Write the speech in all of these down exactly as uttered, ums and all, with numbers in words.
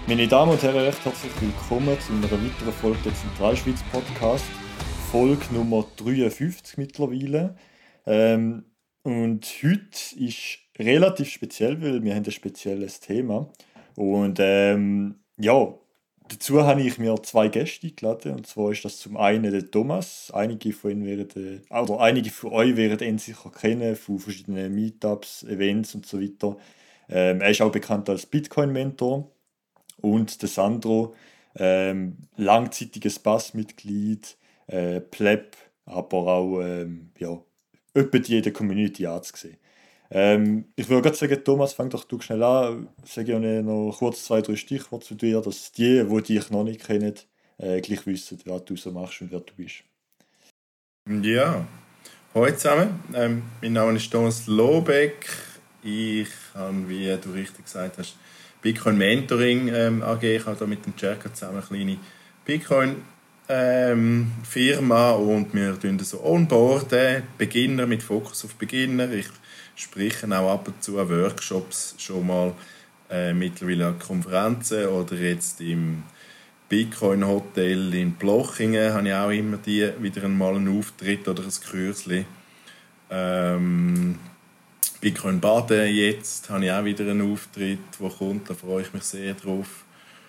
Meine Damen und Herren, recht herzlich willkommen zu einer weiteren Folge der Zentralschweiz Podcast. Folge Nummer dreiundfünfzig mittlerweile. Ähm, und heute ist relativ speziell, weil wir haben ein spezielles Thema. Und ähm, ja, dazu habe ich mir zwei Gäste eingeladen. Und zwar ist das zum einen der Thomas. Einige von Ihnen werden, äh, oder einige von euch werden ihn sicher kennen, von verschiedenen Meetups, Events und so weiter. Ähm, er ist auch bekannt als Bitcoin-Mentor. Und der Sandro, ähm, langzeitiges Bass-Mitglied, äh, Pleb, aber auch ähm, ja, etwa jede Community anzusehen. Ähm, ich würde gerade sagen, Thomas, fang doch du schnell an. Sage ja noch kurz zwei, drei Stichworte zu dir, dass die, die dich noch nicht kennen, äh, gleich wissen, was du so machst und wer du bist. Ja, hallo zusammen. Ähm, mein Name ist Thomas Lobeck. Ich habe, wie du richtig gesagt hast, Bitcoin Mentoring ähm, A G. Ich habe da mit dem Cerca zusammen eine kleine Bitcoin ähm, Firma und wir tun so onboarden, Beginner mit Fokus auf Beginner. Ich spreche auch ab und zu an Workshops schon mal, äh, mittlerweile an Konferenzen oder jetzt im Bitcoin Hotel in Blochingen habe ich auch immer die, wieder einmal einen Auftritt oder ein Kürzli. Ähm, Bitcoin Baden jetzt habe ich auch wieder einen Auftritt, der kommt, da freue ich mich sehr drauf.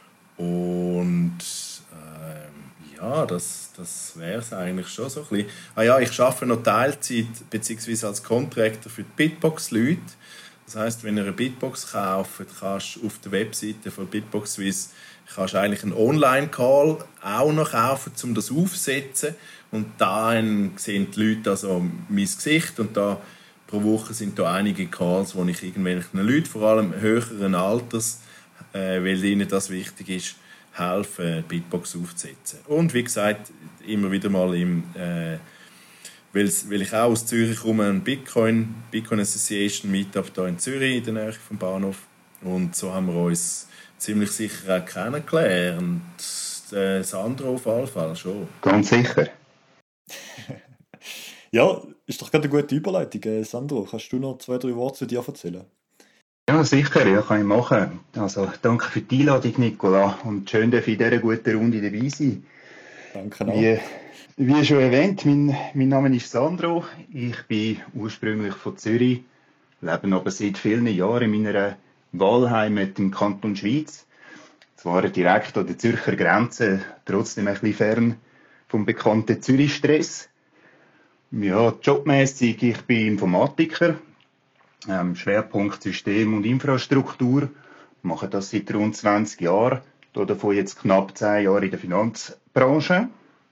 Und ähm, ja, das, das wäre es eigentlich schon so ein bisschen. Ah ja, ich arbeite noch Teilzeit bzw. als Contractor für die Bitbox-Leute. Das heisst, wenn ihr eine Bitbox kauft, kannst du auf der Webseite von Bitbox Swiss kannst du eigentlich einen Online-Call auch noch kaufen, um das aufzusetzen. Und dann sehen die Leute also mein Gesicht und da pro Woche sind da einige Calls, wo ich irgendwelchen Leuten, vor allem höheren Alters, äh, weil ihnen das wichtig ist, helfen, Bitbox aufzusetzen. Und wie gesagt, immer wieder mal im, äh, weil, weil ich auch aus Zürich komme, ein Bitcoin, Bitcoin Association Meetup hier in Zürich, in der Nähe vom Bahnhof. Und so haben wir uns ziemlich sicher auch kennengelernt. Äh, Sandro auf jeden Fall schon. Ganz sicher. Ja, ist doch gerade eine gute Überleitung. Äh, Sandro, kannst du noch zwei, drei Worte zu dir erzählen? Ja, sicher, ja, kann ich machen. Also, danke für die Einladung, Nicola. Und schön, dass ich in dieser guten Runde dabei sein. Danke auch. Wie, wie schon erwähnt, mein, mein Name ist Sandro. Ich bin ursprünglich von Zürich, lebe aber seit vielen Jahren in meiner Wahlheimat im Kanton Schweiz. Zwar direkt an der Zürcher Grenze, trotzdem ein bisschen fern vom bekannten Zürich-Stress. Ja, jobmäßig, ich bin Informatiker, ähm, Schwerpunkt System und Infrastruktur, mache das seit rund zwanzig Jahren, davon jetzt knapp zehn Jahre in der Finanzbranche.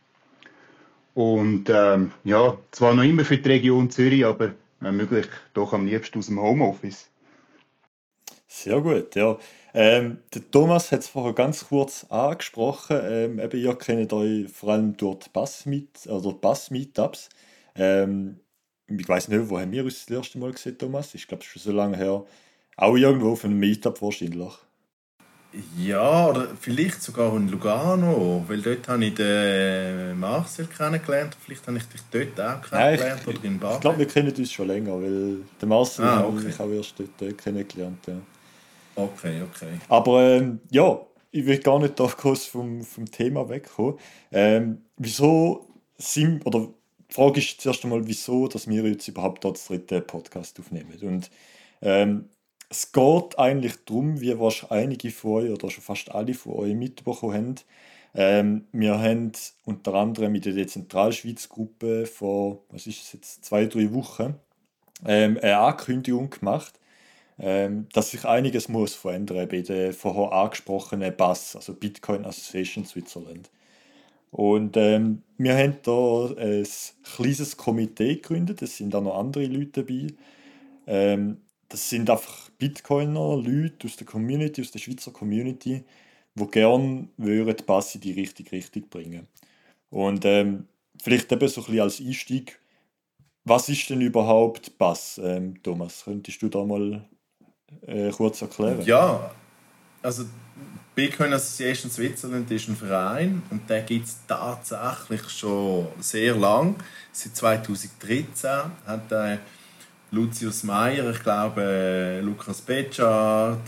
Und ähm, ja, zwar noch immer für die Region Zürich, aber wenn möglich doch am liebsten aus dem Homeoffice. Sehr gut, ja. Ähm, der Thomas hat es vorher ganz kurz angesprochen. Ähm, eben, ihr kennt euch vor allem durch die Bass-Meet- oder Bass-Meetups. Ähm, ich weiß nicht, wo haben wir uns das erste Mal gesehen, Thomas? Ich glaube, es ist schon so lange her. Auch irgendwo auf einem Meetup wahrscheinlich. Ja, oder vielleicht sogar in Lugano, weil dort habe ich den Marcel kennengelernt. Vielleicht habe ich dich dort auch Nein, kennengelernt ich, oder in ich Baden. glaube, wir kennen uns schon länger, weil der Marcel Ah, habe okay. ich auch erst dort äh, kennengelernt. Ja. Okay, okay. Aber ähm, ja, ich will gar nicht da kurz vom, vom Thema wegkommen. Ähm, wieso sind, oder die Frage ist zuerst einmal, wieso, dass wir jetzt überhaupt da das dritte Podcast aufnehmen. Und ähm, es geht eigentlich darum, wie wahrscheinlich einige von euch oder schon fast alle von euch mitbekommen haben. Ähm, wir haben unter anderem mit der Dezentralschweiz-Gruppe vor, was ist es jetzt, zwei, drei Wochen ähm, eine Ankündigung gemacht, ähm, dass sich einiges muss verändern bei der vorher angesprochenen B A S, also Bitcoin Association Switzerland. Und ähm, wir haben da ein kleines Komitee gegründet, es sind auch noch andere Leute dabei. Ähm, das sind einfach Bitcoiner, Leute aus der Community, aus der Schweizer Community, die gerne würden die B A S in die richtige Richtung bringen. Und ähm, vielleicht eben so ein bisschen als Einstieg, was ist denn überhaupt B A S, ähm, Thomas? Könntest du da mal äh, kurz erklären? Ja, also Bitcoin Association Switzerland ist ein Verein und den gibt es tatsächlich schon sehr lang. Seit zweitausenddreizehn hat äh, Lucius Meyer, ich glaube äh, Lukas Betschart,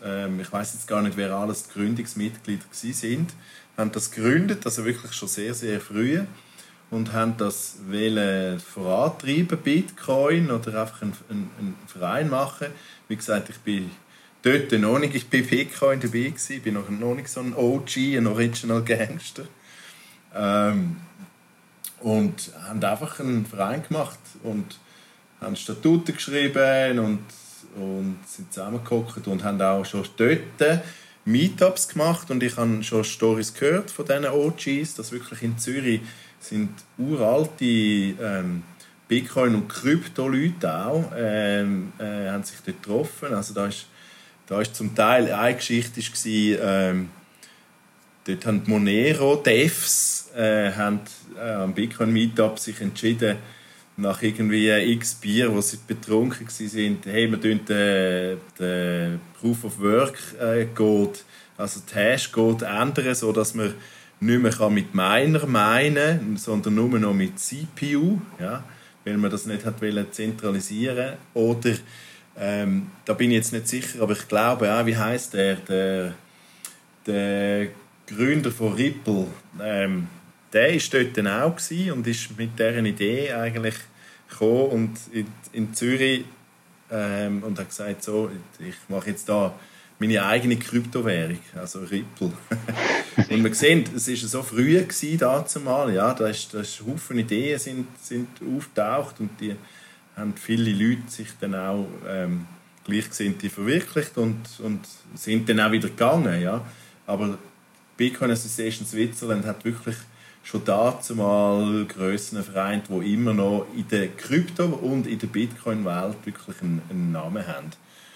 ähm, ich weiß jetzt gar nicht, wer alles die Gründungsmitglieder gewesen sind, haben das gegründet, also wirklich schon sehr, sehr früh, und haben das wollen vorantreiben, Bitcoin, oder einfach einen, einen, einen Verein machen. Wie gesagt, ich bin dort noch nicht, ich bin Bitcoin dabei gewesen, ich bin noch, noch nicht so ein O G, ein Original Gangster. Ähm, und haben einfach einen Verein gemacht und haben Statuten geschrieben und, und sind zusammengehockt und haben auch schon dort Meetups gemacht, und ich habe schon Stories gehört von diesen O Gs, dass wirklich in Zürich sind uralte ähm, Bitcoin- und Krypto-Leute auch, ähm, äh, haben sich dort getroffen. Also da ist, da ist zum Teil eine Geschichte war, ähm, dort haben die Monero, Devs, äh, haben äh, am Bitcoin-Meetup sich entschieden, nach irgendwie x Bier, wo sie betrunken waren, hey, wir tun den, den Proof of Work äh, Code, also den Hash Code ändern, sodass man nicht mehr mit Miner meinen, sondern nur noch mit C P U, ja, weil man das nicht hat wollen zentralisieren. Oder ähm, da bin ich jetzt nicht sicher, aber ich glaube auch, wie heißt der, der, der Gründer von Ripple, ähm, der war dort dann auch und ist mit dieser Idee eigentlich gekommen und in, in Zürich ähm, und hat gesagt, so, ich mache jetzt da meine eigene Kryptowährung, also Ripple. Und man sieht, es war so früh dazumal, ja, da ist, da ist Haufen Ideen sind, sind aufgetaucht und die haben viele Leute sich dann auch ähm, Gleichgesinnte verwirklicht und, und sind dann auch wieder gegangen, ja. Aber Bitcoin Association Switzerland hat wirklich schon dazumal grössere Vereine, die immer noch in der Krypto- und in der Bitcoin-Welt wirklich einen, einen Namen haben.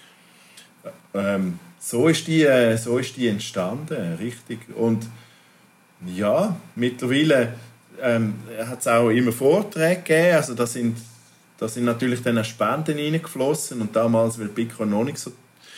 Ähm, so ist die, so ist die entstanden, richtig. Und ja, mittlerweile ähm, hat es auch immer Vorträge gegeben, also da sind, da sind natürlich dann auch Spenden reingeflossen und damals, weil Bitcoin noch nicht so,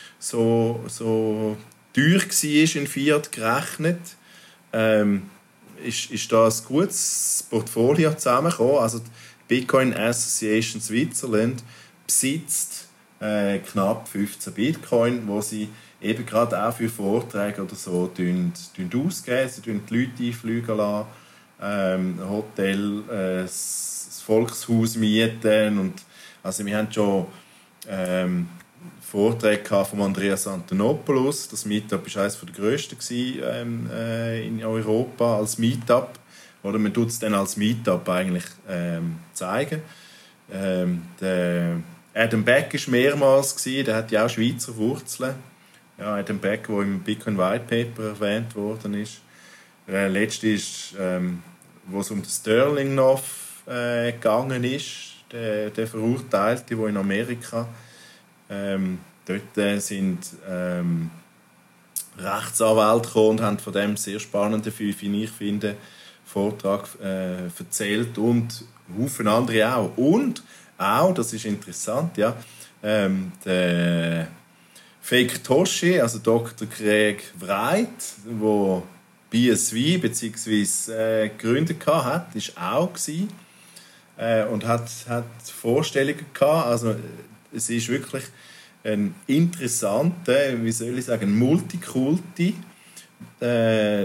so, so teuer war in Fiat gerechnet, ähm, ist, ist da ein gutes Portfolio zusammengekommen. Also die Bitcoin Association Switzerland besitzt äh, knapp fünfzehn Bitcoin, wo sie eben gerade auch für Vorträge oder so tun, tun ausgeben. Sie tun die Leute einfliegen lassen, ähm, Hotel, äh, das Volkshaus mieten. Und, also wir haben schon ähm, Vorträge von Andreas Antonopoulos. Das Meetup war eines der grössten ähm, äh, in Europa als Meetup. Oder man tut es dann als Meetup eigentlich ähm, zeigen. Ähm, der Adam Beck war mehrmals, gewesen, der hat ja auch Schweizer Wurzeln. Ja, Adam Beck, der im Bitcoin White Paper erwähnt worden ist. Der letzte ist, ähm, wo es um den Sterling noch äh, gegangen ist, der, der Verurteilte, der in Amerika Ähm, dort äh, sind ähm, Rechtsanwälte gekommen und haben von dem sehr spannenden, wie ich finde, Vortrag äh, erzählt und Haufen andere auch. Und auch, das ist interessant, ja, ähm, der Fake Toshi, also Doktor Craig Wright, der B S V bzw. Äh, gegründet hat, war auch gewesen, äh, und hat, hat Vorstellungen gehabt. Also es ist wirklich ein interessanter, wie soll ich sagen, Multikulti äh, äh,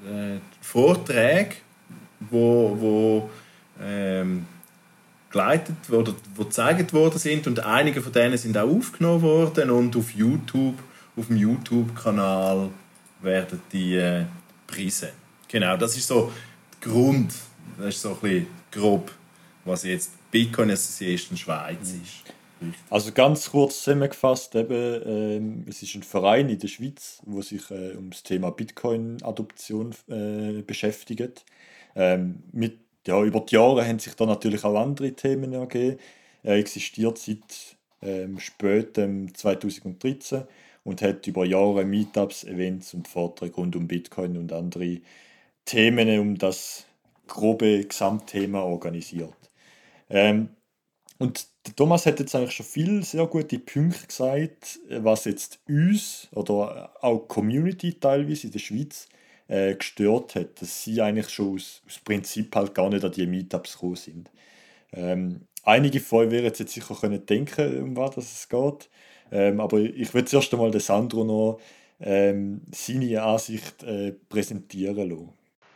Vorträge, wo, wo ähm, geleitet oder wo gezeigt worden sind, und einige von denen sind auch aufgenommen worden und auf YouTube, auf dem YouTube-Kanal werden die äh, Preise. Genau, das ist so der Grund, das ist so ein bisschen grob, was jetzt Bitcoin Association Schweiz ist. Also ganz kurz zusammengefasst, eben, ähm, es ist ein Verein in der Schweiz, der sich äh, um das Thema Bitcoin-Adoption äh, beschäftigt. Ähm, mit, ja, über die Jahre haben sich da natürlich auch andere Themen ergeben. Er existiert seit ähm, spätem zweitausenddreizehn und hat über Jahre Meetups, Events und Vorträge rund um Bitcoin und andere Themen um das grobe Gesamtthema organisiert. Ähm, und der Thomas hat jetzt eigentlich schon viele sehr gute Punkte gesagt, was jetzt uns oder auch die Community teilweise in der Schweiz äh, gestört hat, dass sie eigentlich schon aus, aus Prinzip halt gar nicht an die Meetups gekommen sind. Ähm, einige von euch werden jetzt sicher können denken, um was es geht. Ähm, aber ich will zuerst einmal den Sandro noch ähm, seine Ansicht äh, präsentieren lassen.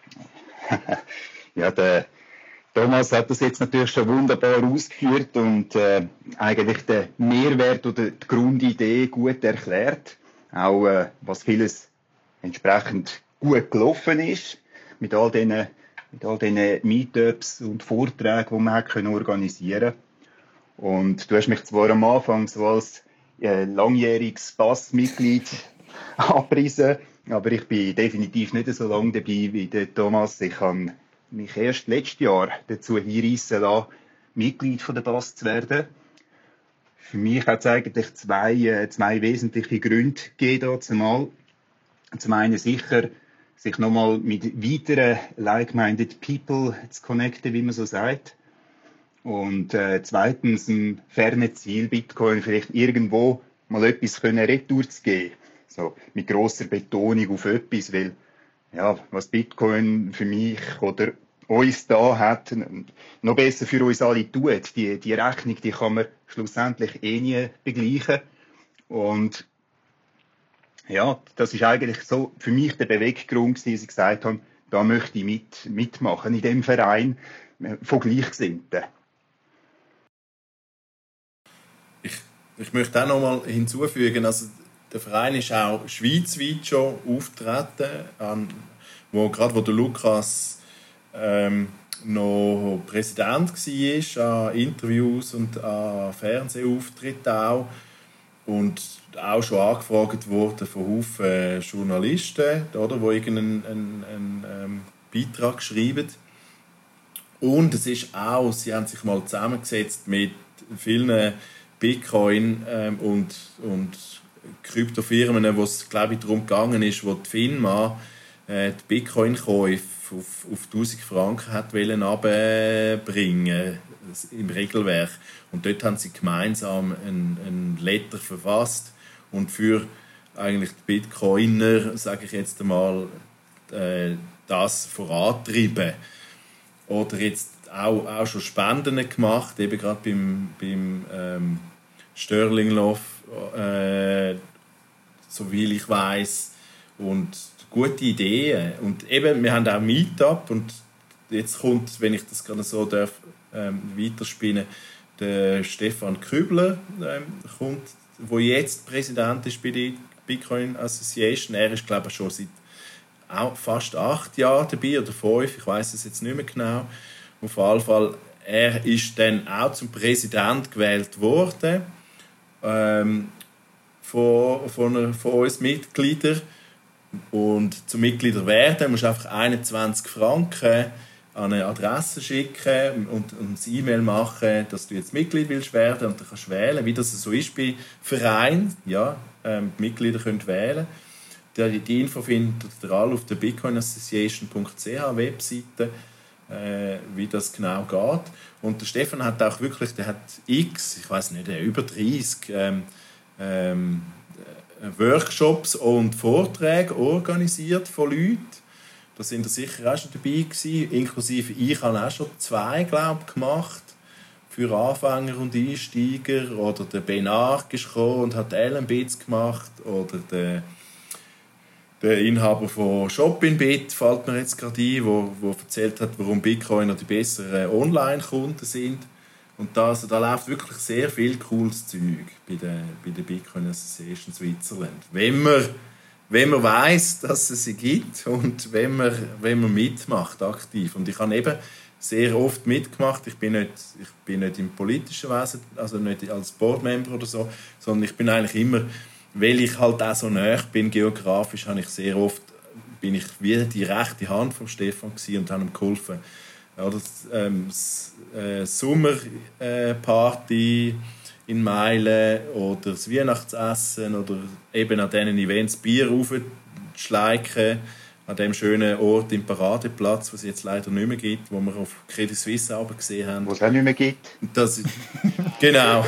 Ja, der Thomas hat das jetzt natürlich schon wunderbar ausgeführt und äh, eigentlich den Mehrwert oder die Grundidee gut erklärt. Auch äh, was vieles entsprechend gut gelaufen ist mit all diesen, mit all diesen Meetups und Vorträgen, die man hat können organisieren. Und du hast mich zwar am Anfang so als äh, langjähriges Bassmitglied abgepriesen, aber ich bin definitiv nicht so lange dabei wie der Thomas. Ich habe mich erst letztes Jahr dazu hinreissen lassen, Mitglied von der Bass zu werden. Für mich hat es eigentlich zwei, äh, zwei wesentliche Gründe gegeben. Zumal zum einen sicher, sich nochmal mit weiteren like-minded people zu connecten, wie man so sagt. Und äh, zweitens ein fernes Ziel, Bitcoin vielleicht irgendwo mal etwas können retour zu geben. So, mit grosser Betonung auf etwas, weil ja, was Bitcoin für mich oder uns da hat, noch besser für uns alle tut, die, die Rechnung, die kann man schlussendlich eh nie begleichen. Und ja, das ist eigentlich so für mich der Beweggrund, dass ich gesagt habe, da möchte ich mit, mitmachen in dem Verein von Gleichgesinnten. Ich, ich möchte auch noch mal hinzufügen, also der Verein ist auch schweizweit schon auftreten, an, wo gerade wo der Lukas ähm, noch Präsident war, an Interviews und an Fernsehauftritten auch. Und auch schon angefragt wurde von Haufen Journalisten, oder, die irgendeinen einen, einen, einen Beitrag schreiben. Und es ist auch, sie haben sich mal zusammengesetzt mit vielen Bitcoin- ähm, und, und Kryptofirmen, wo es, glaube ich, darum gegangen ist, wo die FINMA äh, die Bitcoin-Käufe auf, auf tausend Franken hat wollen runterbringen im Regelwerk. Und dort haben sie gemeinsam ein, ein Letter verfasst und für eigentlich die Bitcoiner, sage ich jetzt einmal, äh, das vorantreiben. Oder jetzt auch, auch schon Spenden gemacht, eben gerade beim, beim ähm, Störlingloff, äh, soviel ich weiß, und gute Ideen. Und eben, wir haben auch Meetup und jetzt kommt, wenn ich das gerade so darf, ähm, weiterspinnen, der Stefan Kübler ähm, kommt, der jetzt Präsident ist bei der Bitcoin Association. Er ist, glaube ich, schon seit auch fast acht Jahren dabei oder fünf, ich weiß es jetzt nicht mehr genau. Auf jeden Fall, er ist dann auch zum Präsident gewählt worden ähm, von, von, von uns Mitgliedern. Und zum Mitglieder werden musst du einfach einundzwanzig Franken an eine Adresse schicken und, und ein E-Mail machen, dass du jetzt Mitglied willst werden, und dann kannst du wählen, wie das so ist bei Vereinen. Ja, ähm, die Mitglieder können wählen. Die, die Info findet ihr alle auf der bitcoin association punkt c h Webseite, äh, wie das genau geht. Und der Stefan hat auch wirklich, der hat x, ich weiß nicht, über dreißig ähm, ähm, Workshops und Vorträge organisiert von Leuten. Da sind ihr sicher auch schon dabei gewesen. Inklusive ich habe auch schon zwei, glaube ich, gemacht für Anfänger und Einsteiger. Oder der Ben Ark ist gekommen und hat Ellenbits gemacht. Oder der, der Inhaber von Shopinbit fällt mir jetzt gerade ein, wo, wo erzählt hat, warum Bitcoiner die besseren Online-Kunden sind. Und da, also, da läuft wirklich sehr viel cooles Zeug bei der, bei der Bitcoin Association Switzerland. Wenn man, wenn man weiss, dass es sie gibt und wenn man, wenn man mitmacht, aktiv. Und ich habe eben sehr oft mitgemacht. Ich bin nicht, ich bin nicht im politischen Wesen, also nicht als Boardmember oder so, sondern ich bin eigentlich immer, weil ich halt auch so nahe bin geografisch, habe ich sehr oft, bin ich wie die rechte Hand von Stefan gewesen und habe ihm geholfen. Ja, das, ähm, das äh, Sommerparty äh, in Meilen oder das Weihnachtsessen oder eben an diesen Events Bier aufzuschleichen, an dem schönen Ort im Paradeplatz, was es jetzt leider nicht mehr gibt, wo wir auf Credit Suisse aber gesehen haben. Was es auch nicht mehr gibt. Das, genau.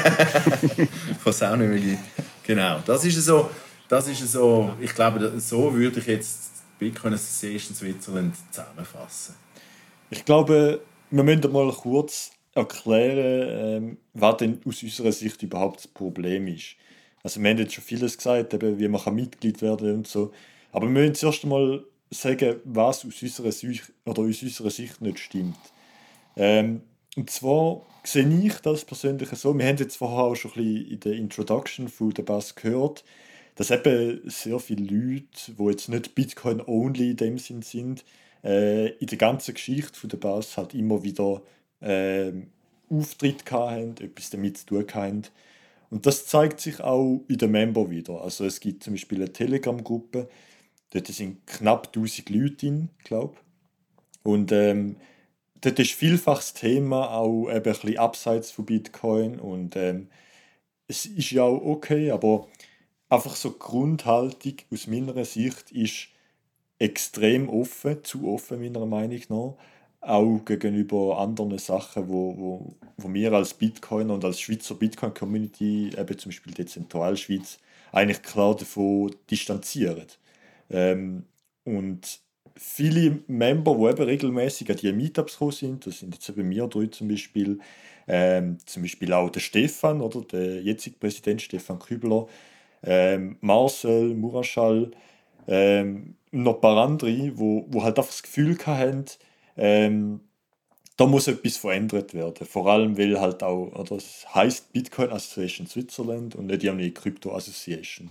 Was es auch nicht mehr gibt. Genau. Das ist so, das ist so, ich glaube, so würde ich jetzt die Bitcoin Association Switzerland zusammenfassen. Ich glaube, wir müssen mal kurz erklären, ähm, was denn aus unserer Sicht überhaupt das Problem ist. Also wir haben jetzt schon vieles gesagt, eben, wie man kann Mitglied werden und so. Aber wir müssen zuerst einmal sagen, was aus unserer Sicht, oder aus unserer Sicht nicht stimmt. Ähm, und zwar sehe ich das persönlich so, wir haben jetzt vorher auch schon ein bisschen in der Introduction von der Bass gehört, dass eben sehr viele Leute, die jetzt nicht Bitcoin-only in dem Sinn sind, äh, in der ganzen Geschichte von der Bass halt immer wieder ähm, Auftritt hatten, etwas damit zu tun hatten. Und das zeigt sich auch in den Member wieder. Also es gibt zum Beispiel eine Telegram-Gruppe, dort sind knapp tausend Leute drin, glaube ich. Und ähm, dort ist vielfach das Thema auch eben ein bisschen abseits von Bitcoin. Und ähm, es ist ja auch okay, aber einfach so die Grundhaltung aus meiner Sicht ist extrem offen, zu offen meiner Meinung nach, auch gegenüber anderen Sachen, wo, wo, wo wir als Bitcoiner und als Schweizer Bitcoin-Community, eben zum Beispiel die Zentralschweiz, eigentlich klar davon distanzieren. Ähm, und viele Member, die eben regelmäßig an die Meetups gekommen sind, das sind jetzt eben wir drei zum Beispiel, ähm, zum Beispiel auch der Stefan, oder der jetzige Präsident Stefan Kübler, ähm, Marcel, Muraschall, ähm, noch ein paar andere, wo, wo halt einfach das Gefühl hatten, ähm, da muss etwas verändert werden. Vor allem, weil halt auch, oder es heisst Bitcoin Association Switzerland und nicht irgendwie Crypto Association.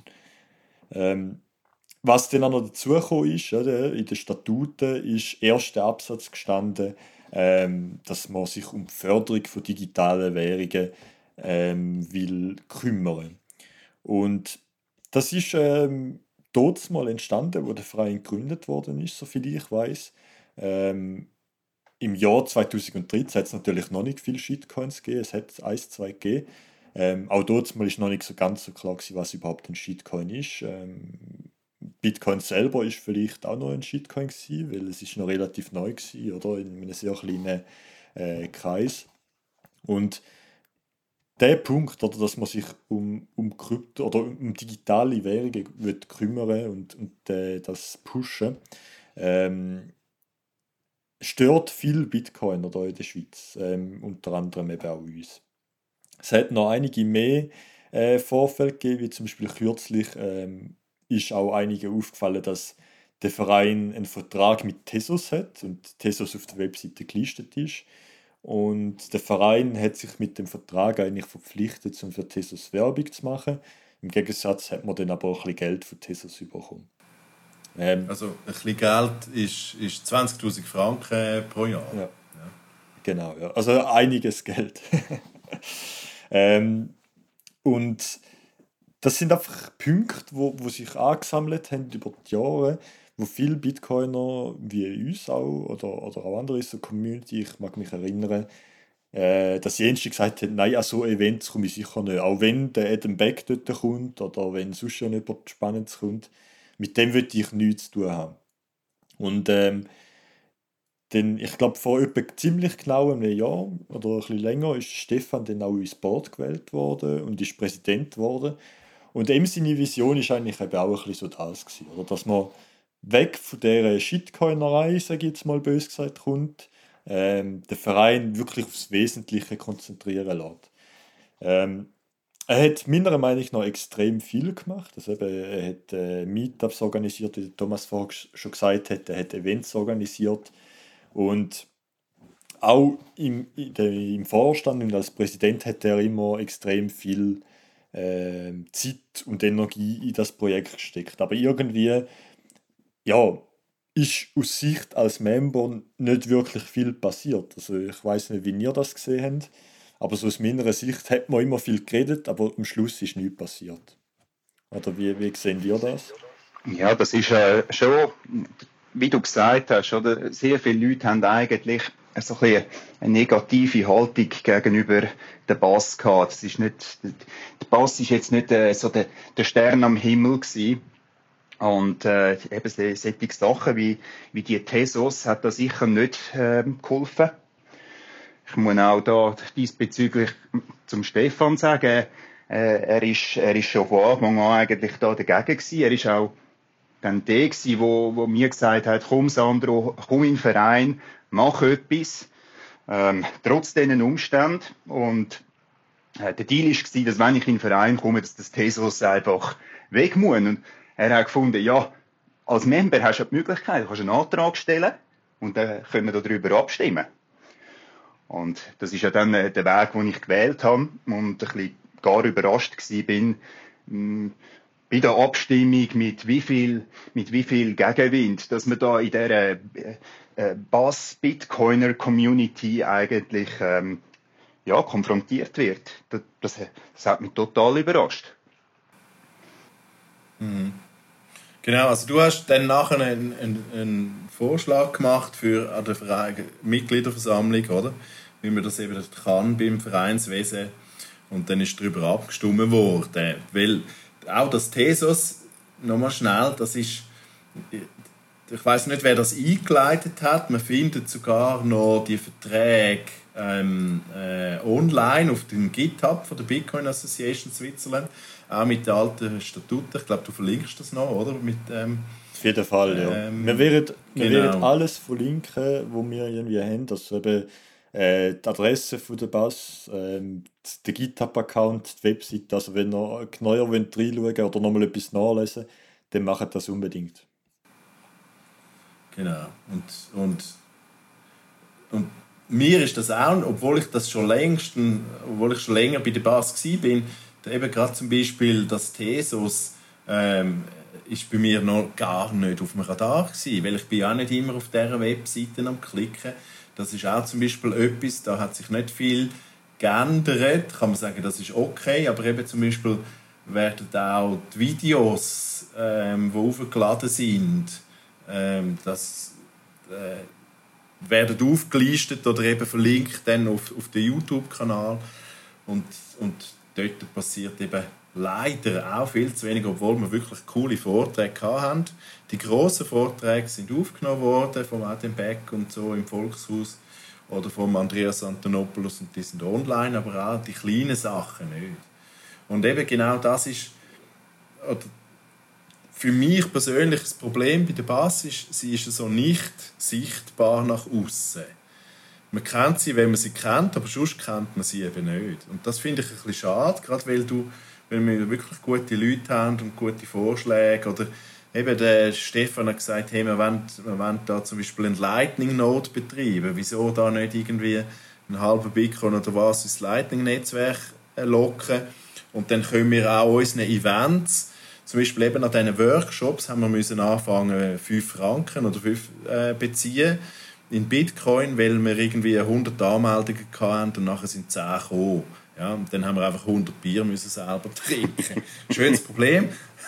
Ähm, was dann auch noch dazugekommen ist, oder, in den Statuten ist erster Absatz gestanden, ähm, dass man sich um die Förderung von digitalen Währungen ähm, will kümmern. Und das ist ähm, dort mal entstanden, wo der Verein gegründet worden ist, soviel ich weiß. Ähm, Im Jahr zweitausenddreizehn hat es natürlich noch nicht viele Shitcoins gegeben, es hat eins, zwei gegeben. Ähm, auch dort mal ist noch nicht so ganz so klar gewesen, was überhaupt ein Shitcoin ist. Ähm, Bitcoin selber ist vielleicht auch noch ein Shitcoin gewesen, weil es ist noch relativ neu gewesen, oder in einem sehr kleinen äh, Kreis. Und der Punkt, oder, dass man sich um, um Krypto oder um digitale Währungen wird kümmern und, und äh, das pushen, ähm, stört viel Bitcoiner da in der Schweiz, ähm, unter anderem eben auch uns. Es hat noch einige mehr äh, Vorfälle gegeben, wie zum Beispiel kürzlich ähm, ist auch einigen aufgefallen, dass der Verein einen Vertrag mit Tezos hat und Tezos auf der Webseite gelistet ist. Und der Verein hat sich mit dem Vertrag eigentlich verpflichtet, um für Tezos Werbung zu machen. Im Gegensatz hat man dann aber auch ein bisschen Geld von Tezos bekommen. Ähm, Also ein bisschen Geld ist, ist zwanzigtausend Franken pro Jahr. ja, genau, ja. Also einiges Geld. ähm, und das sind einfach Punkte, wo, wo sich angesammelt haben über die Jahre, wo viele Bitcoiner, wie uns auch, oder, oder auch andere in der Community, ich mag mich erinnern, äh, dass die Einstieg gesagt haben, nein, an so Events komme ich sicher nicht. Auch wenn der Adam Beck dort kommt oder wenn sonst schon jemand Spannendes kommt, mit dem würde ich nichts zu tun haben. Und ähm, dann, ich glaube, vor etwa ziemlich genau einem Jahr oder ein bisschen länger ist Stefan dann auch ins Board gewählt worden und ist Präsident geworden. Und ihm seine Vision ist eigentlich eben auch ein bisschen so das gewesen, oder? Dass man weg von dieser Shitcoinerei, sage ich jetzt mal bös gesagt, kommt, ähm, den Verein wirklich aufs Wesentliche konzentrieren lässt. Ähm, er hat meiner Meinung nach extrem viel gemacht. Also eben, er hat äh, Meetups organisiert, wie Thomas vorher schon gesagt hat, er hat Events organisiert und auch im, in der, im Vorstand und als Präsident hat er immer extrem viel äh, Zeit und Energie in das Projekt gesteckt. Aber irgendwie, ja, ist aus Sicht als Member nicht wirklich viel passiert. Also ich weiß nicht, wie ihr das gesehen habt, aber so aus meiner Sicht hat man immer viel geredet, aber am Schluss ist nichts passiert. Oder wie, wie sehen ihr das? Ja, das ist äh, schon, wie du gesagt hast, oder? Sehr viele Leute haben eigentlich so ein bisschen eine negative Haltung gegenüber der Bass gehabt. Das ist nicht, der Bass ist jetzt nicht äh, so der, der Stern am Himmel gewesen. Und äh, eben so- solche Sachen wie, wie die Tezos hat da sicher nicht äh, geholfen. Ich muss auch da diesbezüglich zum Stefan sagen, äh, er ist, er ist schon von Anfang an eigentlich da dagegen gewesen. Er ist auch dann der gewesen, wo, wo mir gesagt hat, komm Sandro, komm in den Verein, mach etwas, ähm, trotz diesen Umständen. Und äh, der Deal war, dass wenn ich in den Verein komme, dass das Thesos einfach weg muss. Und er hat gefunden, ja, als Member hast du die Möglichkeit, du kannst einen Antrag stellen und dann können wir darüber abstimmen. Und das ist ja dann äh, der Weg, den ich gewählt habe und ein bisschen gar überrascht war, mh, bei der Abstimmung, mit wie viel, mit wie viel Gegenwind, dass man da in dieser äh, äh, Bass-Bitcoiner-Community eigentlich ähm, ja, konfrontiert wird. Das, das, das hat mich total überrascht. Mhm. Genau, also du hast dann nachher einen, einen, einen Vorschlag gemacht für an der Verein, Mitgliederversammlung, oder? Wie man das eben kann beim Vereinswesen. Und dann ist darüber abgestimmt worden. Weil auch das Thesos, nochmal schnell, das ist, ich weiß nicht, wer das eingeleitet hat. Man findet sogar noch die Verträge ähm, äh, online auf dem GitHub von der Bitcoin Association Switzerland. Auch mit den alten Statuten. Ich glaube, du verlinkst das noch, oder? Mit, ähm, Auf jeden Fall, ja. Ähm, wir werden, wir genau. werden alles verlinken, was wir irgendwie haben. Also eben äh, die Adresse von der Bass, ähm, der GitHub-Account, die Webseite. Also wenn ihr neuer wollt reinschauen oder nochmal etwas nachlesen, dann macht das unbedingt. Genau. Und, und, und mir ist das auch, obwohl ich das schon längst, obwohl ich schon länger bei der Bass war, bin, eben gerade zum Beispiel das Thesos ähm, ist bei mir noch gar nicht auf dem Radar gewesen, weil ich bin auch nicht immer auf dieser Webseite am Klicken. Das ist auch zum Beispiel etwas, da hat sich nicht viel geändert. Kann man sagen, das ist okay, aber eben zum Beispiel werden auch die Videos, ähm, die aufgeladen sind, ähm, das äh, werden aufgelistet oder eben verlinkt dann auf, auf den YouTube-Kanal und, und dort passiert eben leider auch viel zu wenig, obwohl wir wirklich coole Vorträge hatten. Die grossen Vorträge sind aufgenommen worden vom Adam Beck und so im Volkshaus oder vom Andreas Antonopoulos und die sind online, aber auch die kleinen Sachen nicht. Und eben genau das ist oder für mich persönlich das Problem bei der Bass ist, sie ist so nicht sichtbar nach außen. Man kennt sie, wenn man sie kennt, aber sonst kennt man sie eben nicht. Und das finde ich ein bisschen schade, gerade weil, du, weil wir wirklich gute Leute haben und gute Vorschläge. Oder eben der Stefan hat gesagt, hey, wir wollen, wir wollen da zum Beispiel einen Lightning-Node betreiben. Wieso da nicht irgendwie einen halben Bitcoin oder was ins Lightning-Netzwerk locken? Und dann können wir auch unseren Events, zum Beispiel eben an diesen Workshops, haben wir müssen anfangen, fünf Franken oder fünf äh, beziehen in Bitcoin, weil wir irgendwie hundert Anmeldungen hatten und nachher sind zehn gekommen. Ja, und dann haben wir einfach hundert Bier müssen selber trinken. Schönes Problem.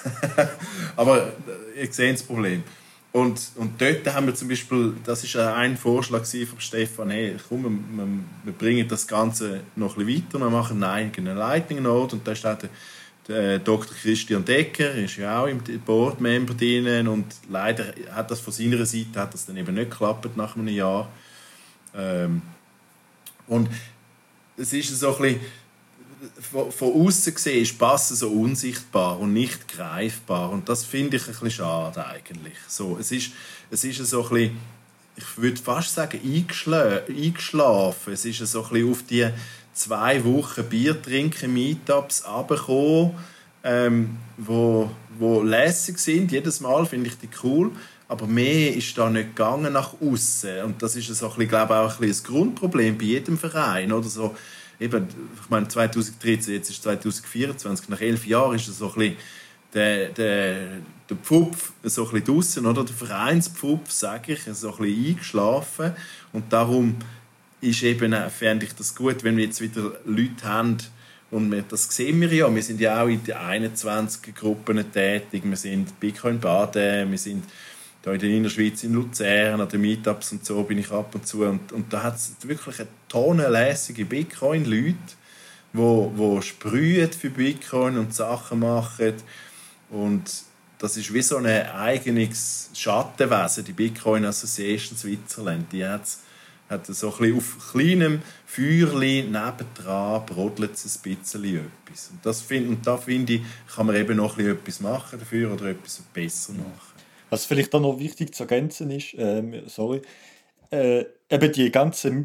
Aber ihr seht das Problem. Und, und dort haben wir zum Beispiel, das war ein Vorschlag von Stefan, hey, komm, wir, wir bringen das Ganze noch ein bisschen weiter, wir machen einen Lightning Node und da ist auch der, der Doktor Christian Decker, ist ja auch im Board-Member drin und leider hat das von seiner Seite hat das dann eben nicht geklappt nach einem Jahr. Ähm, und es ist so ein bisschen, von, von außen gesehen ist Passen so unsichtbar und nicht greifbar und das finde ich ein bisschen schade eigentlich. So, es ist, es ist so ein bisschen, ich würde fast sagen, eingeschla- eingeschlafen. Es ist so ein bisschen auf die zwei Wochen Bier trinken Meetups runtergekommen, ähm, wo, wo lässig sind. Jedes Mal finde ich die cool. Aber mehr ist da nicht gegangen nach außen. Und das ist so ein bisschen, glaube ich, auch ein, bisschen ein Grundproblem bei jedem Verein. Oder so, eben, ich meine, zwanzig dreizehn, jetzt ist zwanzig vierundzwanzig, nach elf Jahren ist es so ein bisschen der, der, der Pfupf so ein bisschen draussen, oder? Der Vereinspfupf, sage ich, so ein bisschen eingeschlafen. Und darum ist eben, fände ich das gut, wenn wir jetzt wieder Leute haben, und wir, das sehen wir ja, wir sind ja auch in den einundzwanzig Gruppen tätig, wir sind Bitcoin Baden, wir sind da in der Innerschweiz, in Luzern, an den Meetups und so bin ich ab und zu. Und, und da hat es wirklich eine Tonne lässige Bitcoin-Leute, die wo, wo sprühen für Bitcoin und Sachen machen. Und das ist wie so ein eigenes Schattenwesen, die Bitcoin Association Switzerland. Die hat's, hat so ein bisschen auf kleinem Feuerchen nebendran brodelt es ein bisschen etwas. Und, das find, und da finde ich, kann man eben noch ein bisschen etwas machen dafür oder etwas besser machen. Was vielleicht auch noch wichtig zu ergänzen ist, ähm, sorry, äh, eben die ganzen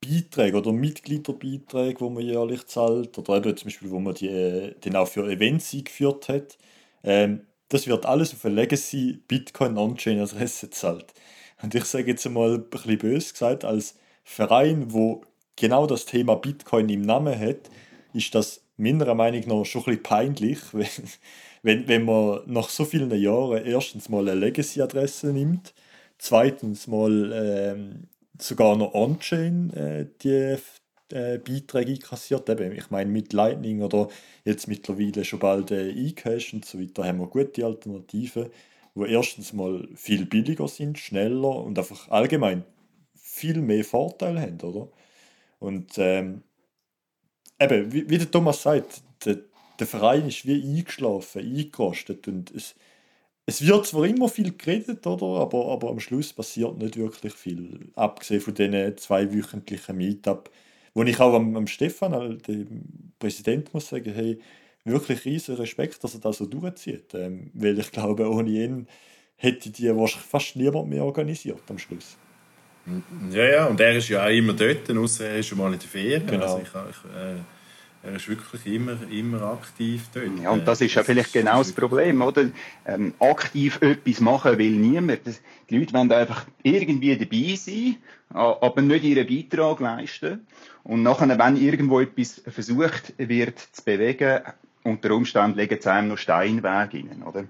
Beiträge oder Mitgliederbeiträge, die man jährlich zahlt, oder eben zum Beispiel, wo man die äh, dann auch für Events eingeführt hat, ähm, das wird alles auf eine Legacy Bitcoin On-Chain-Adresse gezahlt. Und ich sage jetzt mal ein bisschen böse gesagt, als Verein, wo genau das Thema Bitcoin im Namen hat, ist das meiner Meinung nach schon ein bisschen peinlich, wenn, wenn, wenn man nach so vielen Jahren erstens mal eine Legacy-Adresse nimmt, zweitens mal ähm, sogar noch On-Chain äh, die äh, Beiträge einkassiert. Eben, ich meine, mit Lightning oder jetzt mittlerweile schon bald äh, eCash und so weiter haben wir gute Alternativen, die erstens mal viel billiger sind, schneller und einfach allgemein viel mehr Vorteile haben, oder? Und ähm, eben, wie, wie der Thomas sagt, der, der Verein ist wie eingeschlafen, eingerostet und es, es wird zwar immer viel geredet, oder? Aber, aber am Schluss passiert nicht wirklich viel. Abgesehen von diesen zwei wöchentlichen Meetup, wo ich auch am, am Stefan, äh, dem Präsident, muss sagen, hey, wirklich riesen Respekt, dass er das so durchzieht. Ähm, weil ich glaube, ohne ihn hätte die wahrscheinlich fast niemand mehr organisiert am Schluss. Ja, ja, und er ist ja auch immer dort, außer er ist schon mal in der Ferien. Genau. Also ich, ich, äh, er ist wirklich immer, immer aktiv dort. Ja, und das ist ja vielleicht genau das Problem, oder? Ähm, aktiv etwas machen will niemand. Das, die Leute wollen einfach irgendwie dabei sein, aber nicht ihren Beitrag leisten. Und nachher, wenn irgendwo etwas versucht wird zu bewegen, unter Umständen legen sie einem noch Steine in den Weg rein, oder?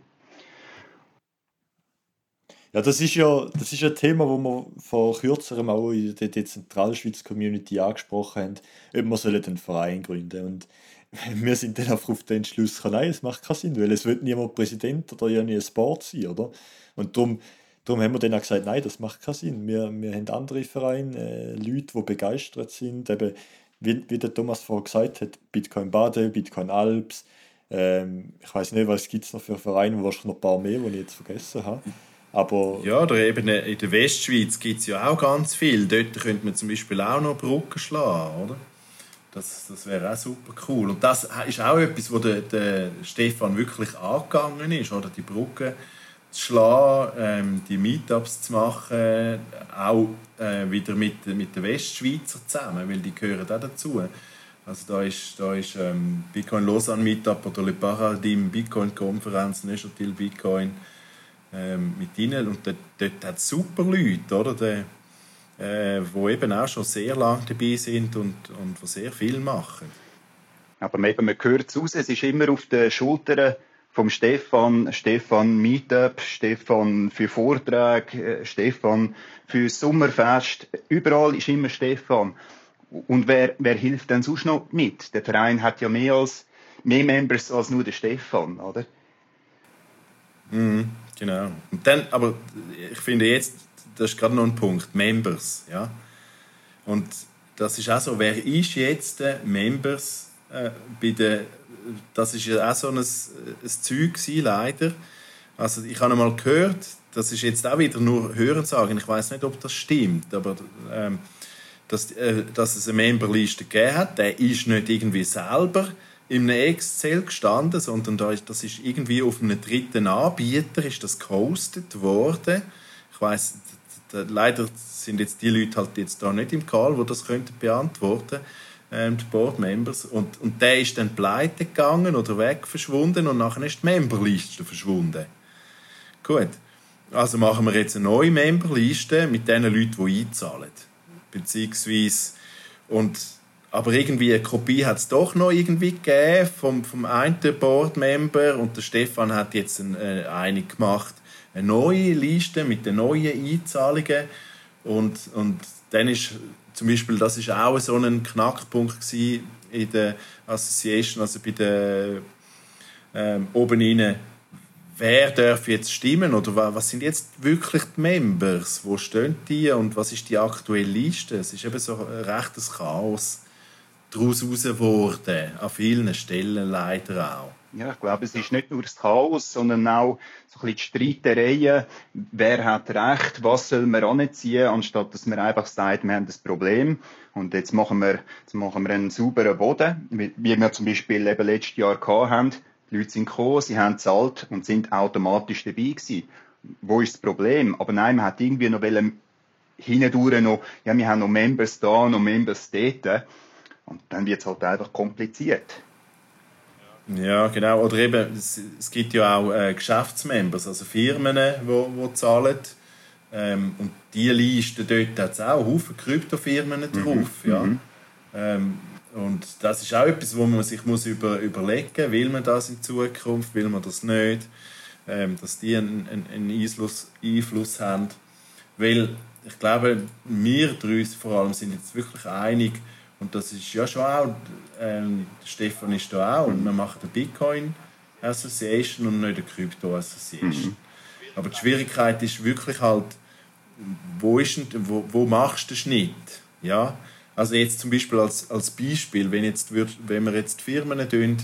Ja, das ist ja, das ist ein Thema, wo wir vor kürzerem auch in der Zentralschweiz-Community angesprochen haben, ob wir sollen einen Verein gründen. Und wir sind dann einfach auf den Entschluss gekommen, nein, es macht keinen Sinn, weil es wird niemand Präsident oder irgendwie ein Sport sein, oder? Und darum, darum haben wir dann auch gesagt, nein, das macht keinen Sinn. Wir, wir haben andere Vereine, äh, Leute, die begeistert sind, eben, wie, wie der Thomas vorher gesagt hat, Bitcoin Bade, Bitcoin Alps, ähm, ich weiß nicht, was gibt es noch für Vereine, wahrscheinlich noch ein paar mehr, die ich jetzt vergessen habe. Aber ja, oder eben in der Westschweiz gibt es ja auch ganz viel. Dort könnte man zum Beispiel auch noch Brücken schlagen, oder? Das, das wäre auch super cool. Und das ist auch etwas, wo der, der Stefan wirklich angegangen ist, oder? Die Brücken zu schlagen, ähm, die Meetups zu machen, auch äh, wieder mit, mit den Westschweizer zusammen, weil die gehören auch dazu. Also da ist, da ist ähm, Bitcoin Lausanne Meetup oder Le Paradigm Bitcoin Konferenz, Neuchâtel Bitcoin ähm, mit ihnen. Und dort, dort hat es super Leute, oder? Die, äh, die eben auch schon sehr lange dabei sind und, und die sehr viel machen. Aber eben, man hört es raus, es ist immer auf den Schultern vom Stefan, Stefan Meetup, Stefan für Vorträge, Stefan für Sommerfest. Überall ist immer Stefan. Und wer, wer hilft denn sonst noch mit? Der Verein hat ja mehr als mehr Members als nur der Stefan, oder? Mhm, genau. Und dann, aber ich finde jetzt, das ist gerade noch ein Punkt, Members, ja. Und das ist auch so, wer ist jetzt der Members äh, bei der, das ist ja auch so ein, ein Zeug gewesen, leider. Also ich habe einmal gehört, das ist jetzt auch wieder nur Hörensagen, ich weiß nicht, ob das stimmt, aber ähm, dass, äh, dass es eine Memberliste gegeben hat, der ist nicht irgendwie selber in einem Excel gestanden, sondern da ist, das ist irgendwie auf einem dritten Anbieter ist das gehostet worden. Ich weiss, leider sind jetzt die Leute halt jetzt da nicht im Call, die das könnten beantworten, ähm, die Board-Members. Und, und der ist dann pleite gegangen oder weg verschwunden und nachher ist die Memberliste verschwunden. Gut, also machen wir jetzt eine neue Memberliste mit den Leuten, die einzahlen. Beziehungsweise, und, aber irgendwie eine Kopie hat es doch noch irgendwie gegeben vom, vom einen Board-Member und der Stefan hat jetzt eine, eine gemacht, eine neue Liste mit den neuen Einzahlungen und, und dann ist zum Beispiel, das ist auch so ein Knackpunkt gewesen in der Association, also bei der ähm, oben rein, wer darf jetzt stimmen oder was sind jetzt wirklich die Members, wo stehen die und was ist die aktuelle Liste? Es ist eben so ein rechtes Chaos daraus heraus geworden, an vielen Stellen leider auch. Ja, ich glaube, es ist nicht nur das Chaos, sondern auch so ein bisschen die Streitereien. Wer hat Recht? Was soll man anziehen? Anstatt dass man einfach sagt, wir haben das Problem. Und jetzt machen wir, jetzt machen wir einen sauberen Boden. Wie wir zum Beispiel eben letztes Jahr gehabt haben. Die Leute sind gekommen, sie haben gezahlt und sind automatisch dabei gewesen. Wo ist das Problem? Aber nein, man hat irgendwie noch wollen hindurch noch, ja, wir haben noch Members da, noch Members dort. Und dann wird es halt einfach kompliziert. Ja, genau. Oder eben, es, es gibt ja auch äh, Geschäftsmembers, also Firmen, die wo, wo zahlen. Ähm, und diese Liste dort hat es auch Haufen Kryptofirmen drauf. Mhm. Ja. Mhm. Ähm, und das ist auch etwas, wo man sich muss über, überlegen muss, will man das in Zukunft, will man das nicht, ähm, dass die einen, einen Einfluss, Einfluss haben. Weil ich glaube, wir drei vor allem sind jetzt wirklich einig, und das ist ja schon auch, ähm, Stefan ist da auch, und wir machen eine Bitcoin Association und nicht eine Crypto Association. Mhm. Aber die Schwierigkeit ist wirklich halt, wo, ist, wo, wo machst du den Schnitt? Ja? Also jetzt zum Beispiel als, als Beispiel, wenn, jetzt würd, wenn wir jetzt Firmen tun,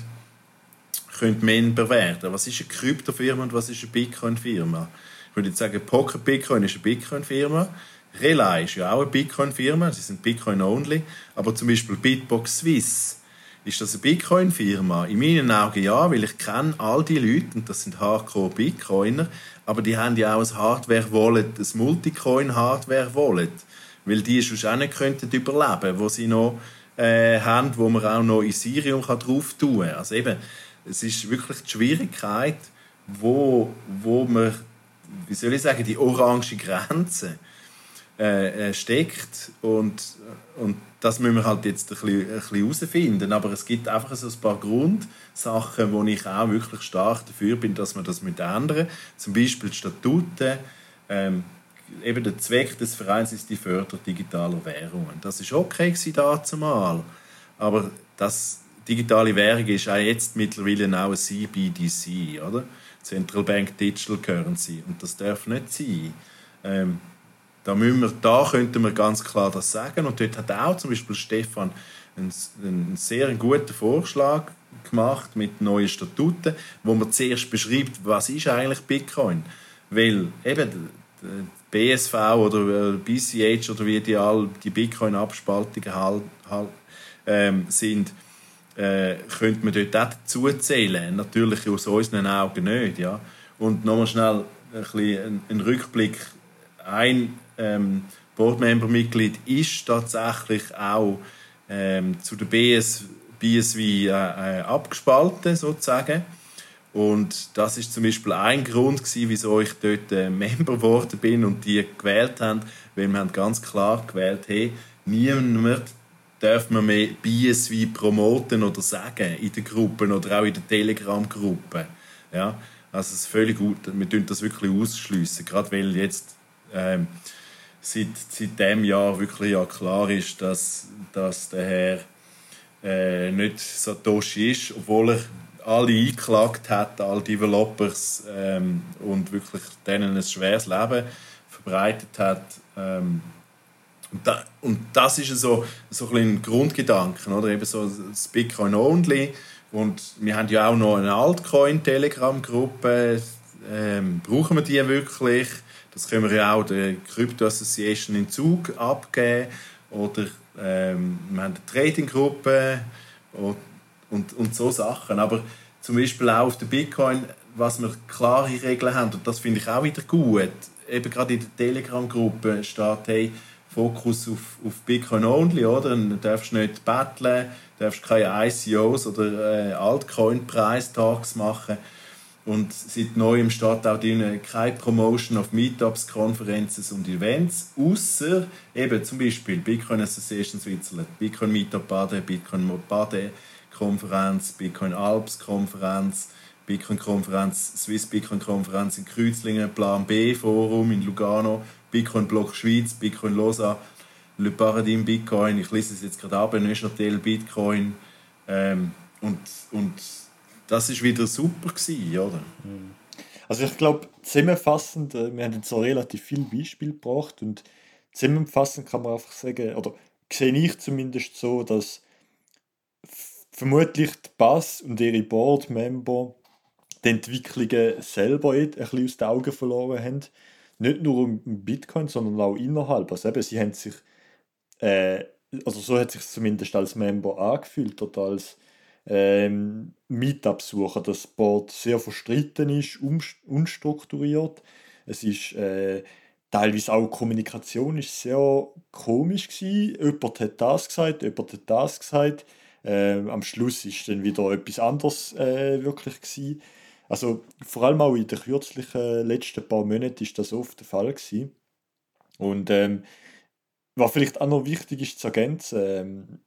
können Member werden. Was ist eine Kryptofirma und was ist eine Bitcoin-Firma? Ich würde jetzt sagen, Pocket Bitcoin ist eine Bitcoin-Firma. Relay ist ja auch eine Bitcoin-Firma, sie sind Bitcoin-only. Aber zum Beispiel Bitbox Swiss, ist das eine Bitcoin-Firma? In meinen Augen ja, weil ich kenne all die Leute, und das sind Hardcore-Bitcoiner, aber die haben ja auch ein Hardware-Wallet, ein Multicoin-Hardware-Wallet. Weil die sonst auch nicht könnten überleben, wo sie noch äh, haben, wo man auch noch Ethereum drauf tun kann. Also eben, es ist wirklich die Schwierigkeit, wo, wo man, wie soll ich sagen, die orange Grenze äh, steckt. Und, und das müssen wir halt jetzt ein bisschen, ein bisschen herausfinden. Aber es gibt einfach so ein paar Grundsachen, wo ich auch wirklich stark dafür bin, dass man das ändern. Zum Beispiel die Statuten. Ähm, eben der Zweck des Vereins ist die Förderung digitaler Währungen. Das ist okay dazumal. Aber das digitale Währung ist auch jetzt mittlerweile auch ein C B D C, oder? Central Bank Digital Currency. Und das darf nicht sein. Ähm, da, müssen wir, da könnten wir ganz klar das sagen. Und dort hat auch zum Beispiel Stefan einen, einen sehr guten Vorschlag gemacht mit neuen Statuten, wo man zuerst beschreibt, was ist eigentlich Bitcoin. Weil eben B S V oder B C H oder wie die all die Bitcoin-Abspaltungen halt, halt, ähm, sind, äh, könnte man dort auch dazu zählen. Natürlich aus unseren Augen nicht. Ja. Und nochmal schnell ein bisschen ein Rückblick. Ein ähm, Boardmember-Mitglied ist tatsächlich auch ähm, zu der B S, B S V äh, äh, abgespalten, sozusagen. Und das ist zum Beispiel ein Grund gewesen, wieso ich dort äh, Member geworden bin und die gewählt haben, weil wir haben ganz klar gewählt, hey, niemand darf man mehr B S V promoten oder sagen in den Gruppen oder auch in den Telegram-Gruppen. Ja, also es ist völlig gut, wir tun das wirklich ausschliessen, gerade weil jetzt ähm, seit, seit diesem Jahr wirklich ja klar ist, dass, dass der Herr äh, nicht Satoshi ist, obwohl er alle eingeklagt hat, alle Developers, ähm, und wirklich denen ein schweres Leben verbreitet hat. Ähm, und, da, und das ist so, so ein Grundgedanke, oder? Eben so das Bitcoin Only. Und wir haben ja auch noch eine Altcoin-Telegram-Gruppe. Ähm, brauchen wir die wirklich? Das können wir ja auch der Crypto Association in Zug abgeben. Oder ähm, wir haben eine Trading-Gruppe. Und Und, und so Sachen. Aber zum Beispiel auch auf der Bitcoin, was wir klare Regeln haben, und das finde ich auch wieder gut. Eben gerade in der Telegram-Gruppe steht, hey, Fokus auf, auf Bitcoin only, oder? Du darfst nicht battlen, du darfst keine I C Os oder äh, Altcoin-Preistags machen. Und seit neuem steht auch drin keine Promotion auf Meetups, Konferenzen und Events, außer eben zum Beispiel Bitcoin Association Switzerland, Bitcoin Meetup Baden, Bitcoin Baden Konferenz, Bitcoin Alps Konferenz, Bitcoin Konferenz, Swiss Bitcoin Konferenz in Kreuzlingen, Plan B Forum in Lugano, Bitcoin Block Schweiz, Bitcoin Lausanne, Le Paradigme Bitcoin, ich lese es jetzt gerade ab, Neuchâtel Bitcoin, ähm, und, und das ist wieder super gewesen, oder? Also ich glaube, zusammenfassend, äh, wir haben jetzt so relativ viele Beispiele gebracht und zusammenfassend kann man einfach sagen, oder sehe ich zumindest so, dass f- vermutlich die B A S und ihre Board-Member die Entwicklungen selber ein bisschen aus den Augen verloren haben. Nicht nur um Bitcoin, sondern auch innerhalb. Also eben, sie haben sich, äh, also so hat es sich zumindest als Member angefühlt oder als ähm, Meetup-Sucher, dass das Board sehr verstritten ist, unstrukturiert. Es ist äh, teilweise auch die Kommunikation ist sehr komisch gewesen. Jemand hat das gesagt, jemand hat das gesagt. Ähm, am Schluss ist dann wieder etwas anderes äh, wirklich gewesen. Also vor allem auch in den kürzlichen letzten paar Monaten ist das oft der Fall gewesen. Und ähm, was vielleicht auch noch wichtig ist zu ergänzen, ähm,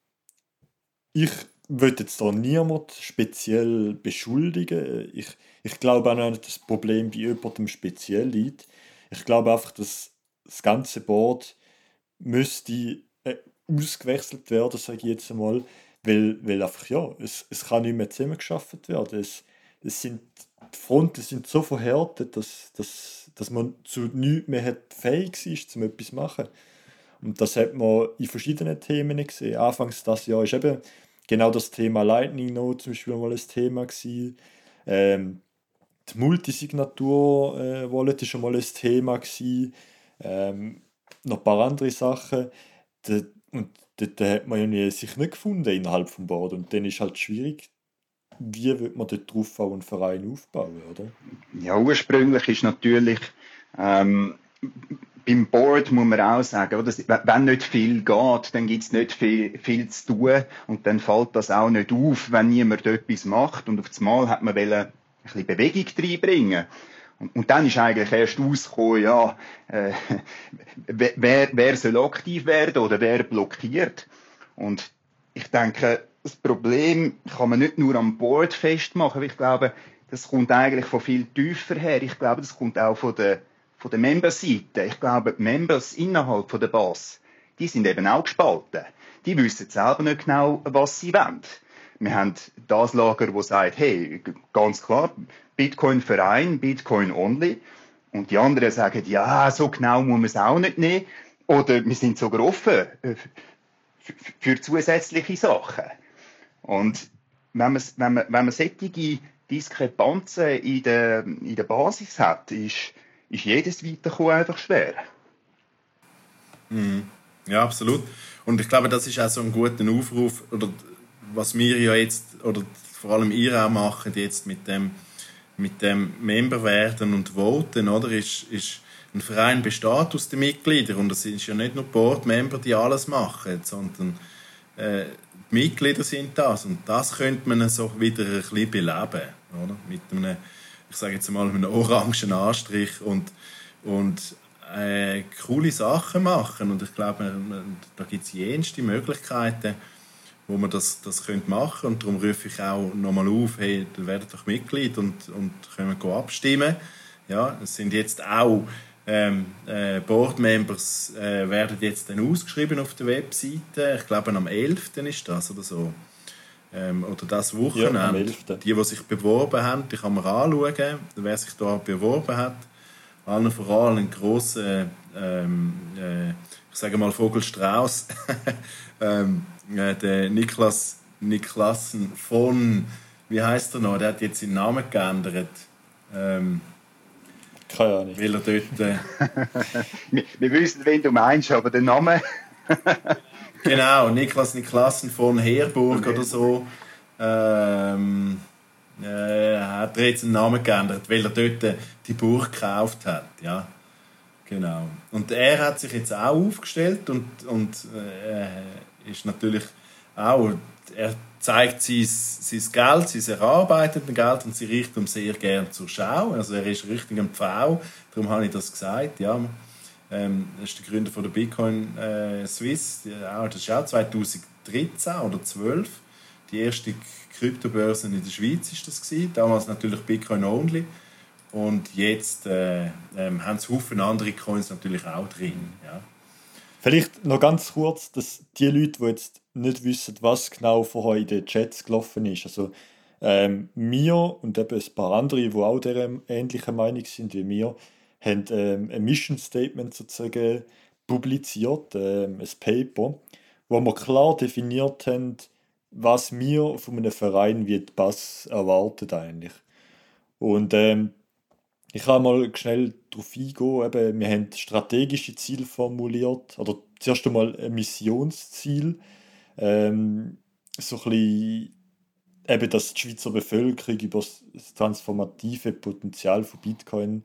ich will jetzt da niemand speziell beschuldigen. Ich, ich glaube auch nicht, dass das Problem bei jemandem speziell liegt. Ich glaube einfach, dass das ganze Board müsste äh, ausgewechselt werden, sage ich jetzt einmal, weil, weil einfach, ja, es, es kann nicht mehr zusammengeschafft werden. Es, es sind, die Fronten sind so verhärtet, dass, dass, dass man zu nichts mehr hat fähig ist, um etwas zu machen. Und das hat man in verschiedenen Themen gesehen. Anfangs das Jahr ist eben genau das Thema Lightning Node zum Beispiel mal ein Thema gewesen. Ähm, die Multisignatur-Wallet war schon mal ein Thema gewesen. Ähm, noch ein paar andere Sachen. Da, und dort hat man ja nie- sich nicht gefunden innerhalb des Board. Und dann ist halt schwierig, wie wird man dort drauf auch einen Verein aufbauen, oder? Ja, ursprünglich ist natürlich ähm, beim Board muss man auch sagen, oder? Wenn nicht viel geht, dann gibt es nicht viel, viel zu tun und dann fällt das auch nicht auf, wenn niemand etwas macht und auf das Mal hat man wollen, ein bisschen Bewegung reinbringen. Und, und dann ist eigentlich erst rausgekommen, ja, äh, wer, wer soll aktiv werden oder wer blockiert. Und ich denke, das Problem kann man nicht nur am Board festmachen, weil ich glaube, das kommt eigentlich von viel tiefer her. Ich glaube, das kommt auch von der, von der Memberseite. Ich glaube, die Members innerhalb von der Basis, die sind eben auch gespalten. Die wissen selber nicht genau, was sie wollen. Wir haben das Lager, das sagt, hey, ganz klar, Bitcoin-Verein, Bitcoin-only. Und die anderen sagen, ja, so genau muss man es auch nicht nehmen. Oder wir sind sogar offen für zusätzliche Sachen. Und wenn man, wenn man, wenn man solche Diskrepanzen in der, in der Basis hat, ist, ist jedes Weiterkommen einfach schwer. Mhm. Ja, absolut. Und ich glaube, das ist auch so ein guter Aufruf, oder was wir ja jetzt, oder vor allem ihr auch machen jetzt mit dem, mit dem Member werden und voten, oder, ist, ist ein Verein besteht aus den Mitgliedern und es sind ja nicht nur Board-Member, die alles machen, sondern äh, die Mitglieder sind das und das könnte man so wieder ein bisschen beleben, oder? Mit einem, ich sage jetzt mal, einem orangen Anstrich und, und äh, coole Sachen machen und ich glaube, man, man, da gibt es jenste Möglichkeiten, wo man das, das könnte machen und darum rufe ich auch nochmal auf, hey, dann werdet doch Mitglied und, und können wir abstimmen. Ja, es sind jetzt auch ähm, äh, Board-Members äh, werden jetzt dann ausgeschrieben auf der Webseite. Ich glaube, am elften ist das oder so. Ähm, oder das Wochenende. Ja, am elften Die, die sich beworben haben, die kann man anschauen, wer sich da beworben hat. Allen voran einen grossen, ähm, äh, ich sage mal Vogelstrauß, ähm, äh, der Niklas Niklassen von, wie heißt er noch? Der hat jetzt seinen Namen geändert. Ähm, Keine Ahnung. Weil er dort... Äh, wir, wir wissen, wen du meinst, aber den Namen... genau, Niklas Niklassen von Herburg oder so. Ähm, äh, hat er jetzt einen Namen geändert, weil er dort äh, die Burg gekauft hat. Ja, genau. Und er hat sich jetzt auch aufgestellt und, und äh, ist natürlich auch... Er zeigt sein, sein Geld, sein erarbeitetes Geld und sie richtet ihm sehr gerne zur Schau. Also er ist richtig ein Pfau, darum habe ich das gesagt. Ja, ähm, er ist der Gründer von der Bitcoin äh, Swiss. Ja, das ist auch zweitausenddreizehn oder zwölf. Die erste Kryptobörse in der Schweiz ist das gewesen. Damals natürlich Bitcoin only. Und jetzt äh, ähm, haben es Haufen andere Coins natürlich auch drin. Ja. Vielleicht noch ganz kurz, dass die Leute, die jetzt nicht wissen, was genau vorher in den Chats gelaufen ist. Also ähm, wir und eben ein paar andere, die auch der ähnlichen Meinung sind wie wir, haben ähm, ein Mission Statement sozusagen publiziert, ähm, ein Paper, wo wir klar definiert haben, was wir von einem Verein wie die B A S erwartet eigentlich. Und ähm, ich kann mal schnell darauf eingehen. Eben, wir haben strategische Ziele formuliert, oder zuerst einmal ein Missionsziel. Ähm, so ein bisschen, eben, dass die Schweizer Bevölkerung über das transformative Potenzial von Bitcoin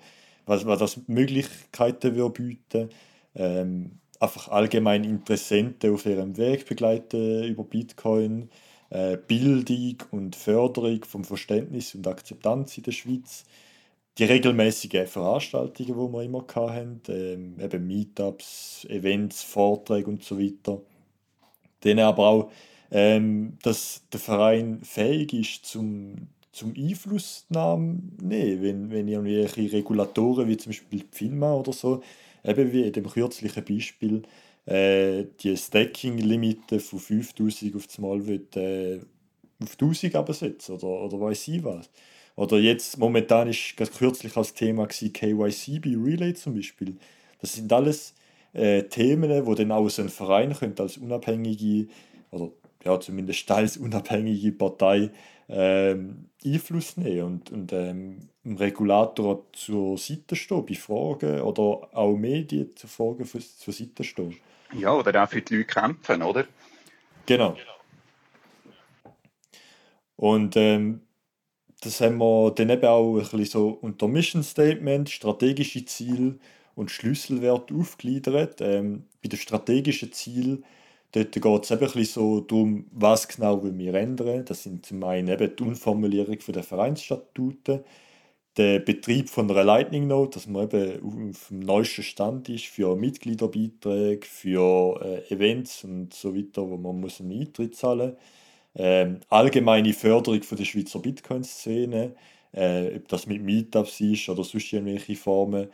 was, was das Möglichkeiten würde bieten, ähm, einfach allgemein Interessenten auf ihrem Weg begleiten über Bitcoin, äh, Bildung und Förderung vom Verständnis und Akzeptanz in der Schweiz, die regelmäßigen Veranstaltungen, die wir immer hatten, ähm, eben Meetups, Events, Vorträge und so weiter. Dann aber auch, ähm, dass der Verein fähig ist zum, zum Einflussnahme nehmen, wenn, wenn irgendwelche Regulatoren, wie zum Beispiel die FINMA oder so, eben wie in dem kürzlichen Beispiel, äh, die Stacking-Limite von fünftausend auf das Mal will, äh, auf tausend absetzen oder, oder weiß ich was. Oder jetzt, momentan ist ganz kürzlich als Thema gewesen, K Y C bei Relay zum Beispiel. Das sind alles äh, Themen, wo dann auch so ein Verein könnte als unabhängige, oder ja, zumindest teils unabhängige Partei ähm, Einfluss nehmen und, und ähm, dem Regulator zur Seite stehen bei Fragen oder auch Medien zu Fragen für, zur Seite stehen. Ja, oder auch für die Leute kämpfen, oder? Genau. Und ähm, das haben wir dann eben auch ein bisschen so unter Mission Statement, strategische Ziele und Schlüsselwerte aufgegliedert. Ähm, bei den strategischen Zielen, dort geht es eben ein bisschen so darum, was genau wir wir ändern. Das sind zum einen eben die Umformulierung der Vereinsstatuten, der Betrieb von einer Lightning Node, dass man eben auf dem neuesten Stand ist für Mitgliederbeiträge, für äh, Events und so weiter, wo man muss einen Eintritt zahlen muss. Ähm, allgemeine Förderung von der Schweizer Bitcoin-Szene, äh, ob das mit Meetups ist oder sonst irgendwelche Formen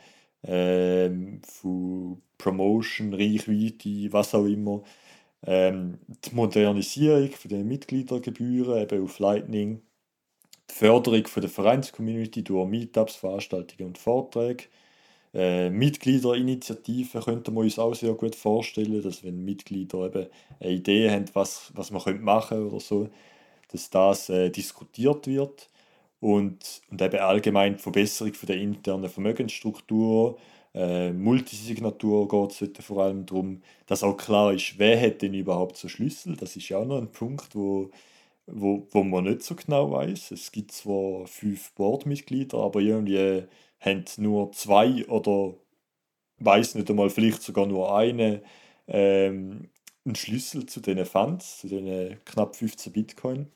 ähm, von Promotion, Reichweite, was auch immer. Ähm, die Modernisierung von den Mitgliedergebühren eben auf Lightning, die Förderung von der Vereinscommunity durch Meetups, Veranstaltungen und Vorträge. Äh, Mitgliederinitiativen könnten wir uns auch sehr gut vorstellen, dass wenn Mitglieder eben eine Idee haben, was, was man könnte machen oder so, dass das äh, diskutiert wird und, und eben allgemein die Verbesserung von der internen Vermögensstruktur, äh, Multisignatur geht es heute vor allem darum, dass auch klar ist, wer hat denn überhaupt so Schlüssel. Das ist ja auch noch ein Punkt, wo, wo, wo man nicht so genau weiß. Es gibt zwar fünf Boardmitglieder, aber irgendwie haben nur zwei oder weiß nicht einmal, vielleicht sogar nur eine ähm, einen Schlüssel zu diesen Funds, zu diesen knapp fünfzehn Bitcoin.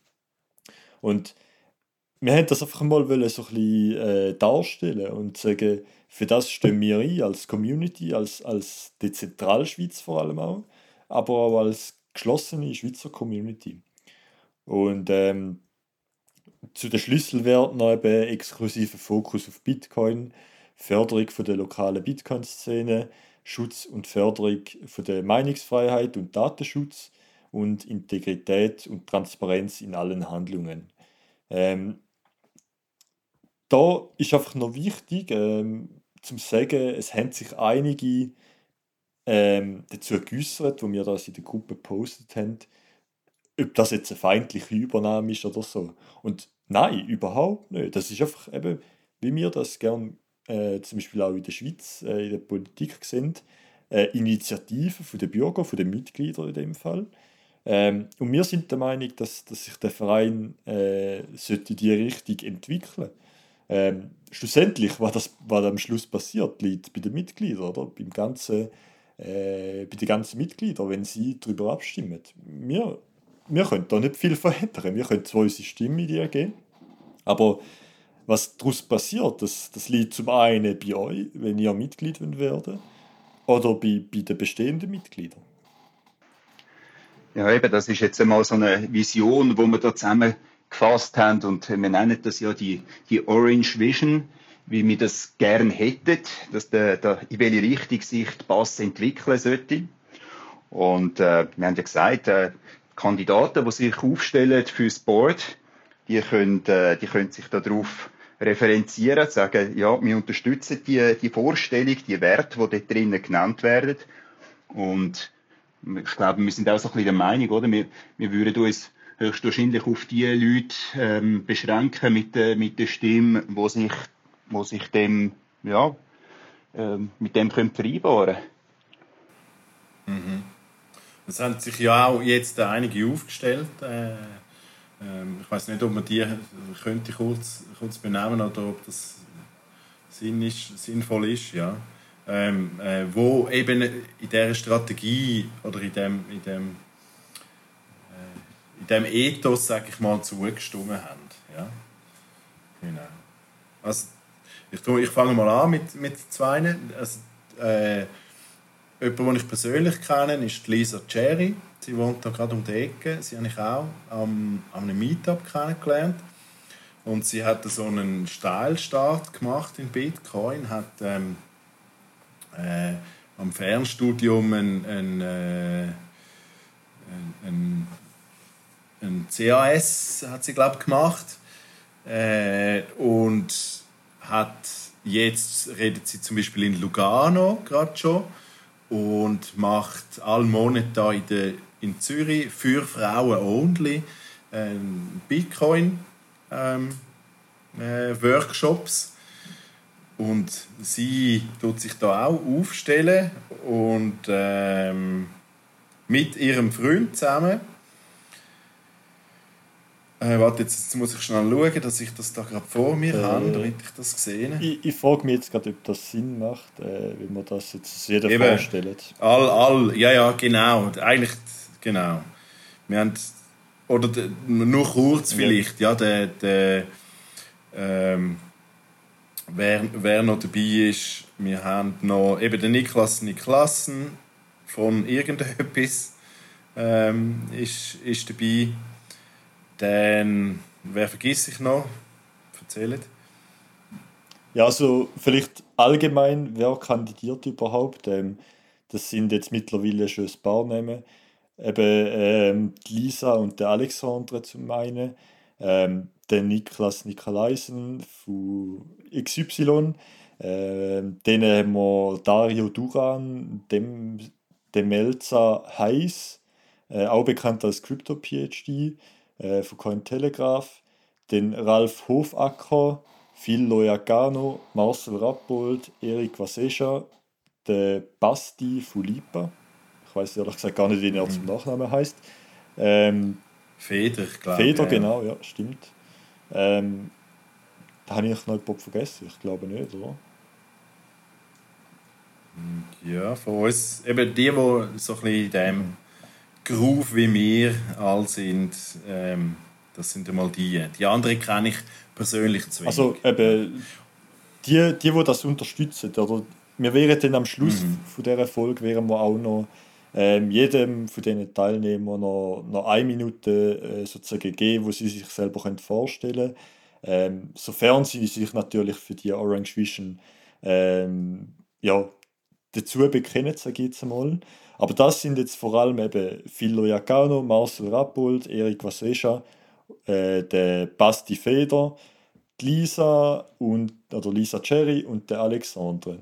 Und wir haben das einfach mal wollen, so ein bisschen äh, darstellen und sagen, für das stehen wir ein, als Community, als, als die Zentralschweiz vor allem auch, aber auch als geschlossene Schweizer Community. Und ähm, zu den Schlüsselwerten noch eben exklusiver Fokus auf Bitcoin, Förderung von der lokalen Bitcoin-Szene, Schutz und Förderung von der Meinungsfreiheit und Datenschutz und Integrität und Transparenz in allen Handlungen. Ähm, da ist einfach noch wichtig, ähm, zum sagen, es haben sich einige ähm, dazu geäußert, wo wir das in der Gruppe gepostet haben, ob das jetzt eine feindliche Übernahme ist oder so. Und nein, überhaupt nicht. Das ist einfach eben, wie wir das gern äh, zum Beispiel auch in der Schweiz, äh, in der Politik sehen, äh, Initiativen von den Bürgern, von den Mitgliedern in dem Fall. Ähm, und wir sind der Meinung, dass, dass sich der Verein äh, sollte in die Richtung entwickeln. Ähm, schlussendlich, was, das, was am Schluss passiert, liegt bei den Mitgliedern, oder? Beim ganzen, äh, bei den ganzen Mitgliedern, wenn sie darüber abstimmen. Wir, wir können da nicht viel verändern. Wir können zwar unsere Stimme in die geben, aber was daraus passiert, das, das liegt zum einen bei euch, wenn ihr Mitglied werden wollt, oder bei, bei den bestehenden Mitgliedern. Ja, eben, das ist jetzt einmal so eine Vision, wo wir da zusammengefasst haben und wir nennen das ja die, die Orange Vision, wie wir das gern hätten, dass der, der, in welche Richtung sich die Bass entwickeln sollte. Und äh, wir haben ja gesagt, äh, Kandidaten, die sich aufstellen für das Board, die können, äh, die können sich darauf referenzieren, sagen, ja, wir unterstützen die, die Vorstellung, die Werte, die dort drinnen genannt werden. Und ich glaube, wir sind auch so ein bisschen der Meinung, oder? Wir, wir würden uns höchstwahrscheinlich auf die Leute ähm, beschränken mit der, mit der Stimme, wo sich, wo sich dem, ja, ähm, mit dem können vereinbaren können. Mhm. Es haben sich ja auch jetzt einige aufgestellt. Äh, ähm, ich weiß nicht, ob man die könnte kurz, kurz benennen oder ob das Sinn ist, sinnvoll ist, ja. Ähm, äh, wo eben in dieser Strategie oder in dem, in dem, äh, in dem Ethos, sag ich mal, zugestimmt haben. Ja? Genau. Also, ich, ich fange mal an mit, mit zwei. Also, äh, jemand, den ich persönlich kenne, ist Lisa Cherry. Sie wohnt da gerade um die Ecke. Sie habe ich auch am, an einem Meetup kennengelernt. Und sie hat so einen Steilstart gemacht in Bitcoin, hat ähm, äh, am Fernstudium ein, ein, äh, ein, ein C A S hat sie, glaub, gemacht äh, und hat jetzt redet sie zum Beispiel in Lugano gerade schon und macht alle Monate da in, der, in Zürich für Frauen only ähm, Bitcoin ähm, äh, Workshops. Und sie tut sich da auch aufstellen und ähm, mit ihrem Freund zusammen. Äh, warte, jetzt, jetzt muss ich schnell schauen, dass ich das da gerade vor mir Äh, habe, damit ich das sehe. Ich, ich frage mich jetzt gerade, ob das Sinn macht, äh, wie man das jetzt jeder Eben. vorstellt. All, all, ja, ja, genau. Eigentlich, genau. Wir haben, oder de, nur kurz vielleicht, ja, der, der ähm, Wer, wer noch dabei ist, wir haben noch eben den Niklas Niklassen von irgendetwas ähm, ist, ist dabei. Dann, wer vergiss ich noch? Erzählt. Ja, also vielleicht allgemein, wer kandidiert überhaupt? Ähm, das sind jetzt mittlerweile schon ein paar Namen. Eben ähm, die Lisa und der Alexandre zum einen, ähm, der Niklas Nikolaisen von X Y, ähm, dann haben wir Dario Duran, dem, dem Melza Heiss, äh, auch bekannt als Crypto-PhD äh, von Cointelegraph, den Ralf Hofacker, Phil Loiacano, Marcel Rappold, Erik Wasescha, der Basti Fulipa. Ich weiß ehrlich gesagt gar nicht, wie er zum Nachnamen heißt. Ähm, Feder, glaube Feder, ja. genau, ja, stimmt. Ähm, da habe ich noch jemanden vergessen, ich glaube nicht, oder? Ja, von uns, eben die, die so ein bisschen in dem Groove wie wir all sind, ähm, das sind einmal die. Die anderen kenne ich persönlich zu wenig. Also eben, die, die, die das unterstützen, oder wir wären dann am Schluss Mhm. von dieser Folge, wären wir auch noch ähm, jedem von diesen Teilnehmern noch, noch eine Minute äh, sozusagen geben, wo sie sich selber können vorstellen können. Ähm, sofern sie sich natürlich für die Orange Vision ähm, ja, dazu bekennen, sage ich jetzt einmal. Aber das sind jetzt vor allem eben Philo Iacano, Marcel Rappold, Erik Wasescha, äh, der Basti Feder, die Lisa und, oder Lisa Cherry und der Alexandre.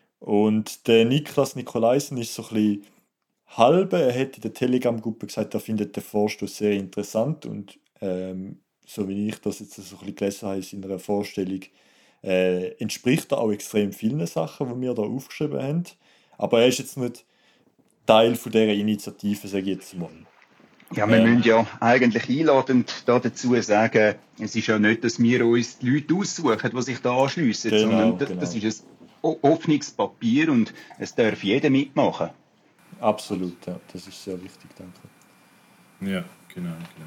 Und der Niklas Nikolaisen ist so ein bisschen halbe. Er hat in der Telegram-Gruppe gesagt, er findet den Vorstoß sehr interessant und ähm, so wie ich das jetzt so ein bisschen gelesen habe in seiner Vorstellung, äh, entspricht er auch extrem vielen Sachen, die wir da aufgeschrieben haben. Aber er ist jetzt nicht Teil von dieser Initiative, sage ich jetzt mal. Ja, wir Ähm, müssen ja eigentlich einladend da dazu sagen, es ist ja nicht, dass wir uns die Leute aussuchen, die sich da anschliessen, Genau, sondern das, genau. das ist ein o- offenes Papier und es darf jeder mitmachen. Absolut, ja, das ist sehr wichtig, danke. Ja, genau, genau.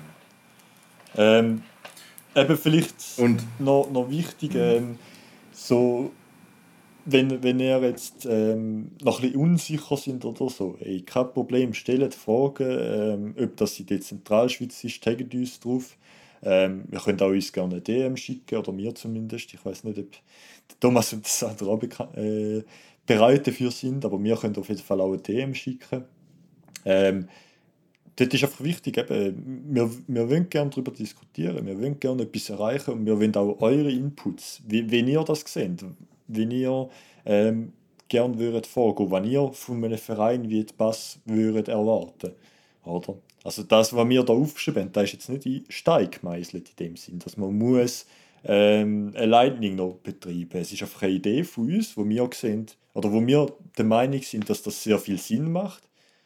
Ähm, eben vielleicht Und noch, noch wichtig, ähm, so, wenn, wenn ihr jetzt ähm, noch ein bisschen unsicher sind oder so, ey, kein Problem, stellt Fragen, ähm, ob das in der Zentralschweiz ist, taggt uns drauf. Ähm, wir können auch uns gerne eine D M schicken, oder mir zumindest. Ich weiß nicht, ob der Thomas und Sandra auch beka- äh, bereit dafür sind, aber wir können auf jeden Fall auch eine D M schicken. Ähm, Dort ist einfach wichtig, eben, wir, wir wollen gerne darüber diskutieren, wir wollen gerne etwas erreichen und wir wollen auch eure Inputs, wie, wie ihr das seht, wie ihr ähm, gerne würdet vorgehen, wenn ihr von einem Verein wie die Bass würdet erwarten, oder? Also das, was wir da aufgeschrieben haben, das ist jetzt nicht in Stein gemeißelt in dem Sinn, dass man muss ähm, ein Lightning noch betreiben. Es ist einfach eine Idee von uns, wo wir sehen, oder wo wir der Meinung sind, dass das sehr viel Sinn macht.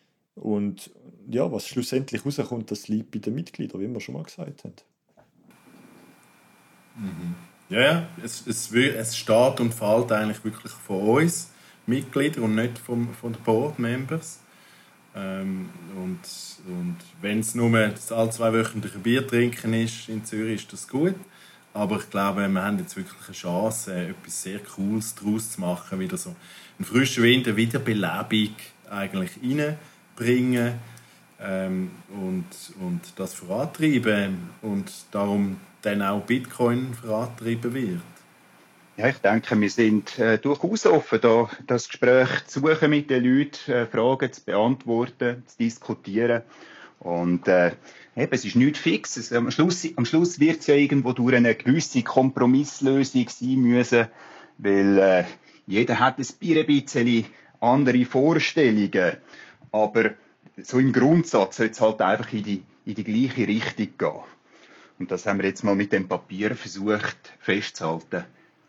Und ja, was schlussendlich rauskommt, das liegt bei den Mitgliedern, wie wir schon mal gesagt haben. Ja, ja, es, es, wir- es steht und fällt eigentlich wirklich von uns Mitgliedern und nicht vom, von den Board Members. Ähm, und und wenn es nur das alle zwei wöchentliche Bier trinken ist in Zürich, ist das gut. Aber ich glaube, wir haben jetzt wirklich eine Chance, etwas sehr Cooles daraus zu machen, wieder so einen frischen Wind, eine Wiederbelebung eigentlich reinbringen ähm, und, und das vorantreiben und darum dann auch Bitcoin vorantreiben wird. Ja, ich denke, wir sind äh, durchaus offen, da das Gespräch zu suchen mit den Leuten, äh, Fragen zu beantworten, zu diskutieren. Und äh, eben, es ist nichts Fixes. Am Schluss, am Schluss wird es ja irgendwo durch eine gewisse Kompromisslösung sein müssen, weil äh, jeder hat ein bisschen andere Vorstellungen. Aber so im Grundsatz soll es halt einfach in die, in die gleiche Richtung gehen. Und das haben wir jetzt mal mit dem Papier versucht festzuhalten.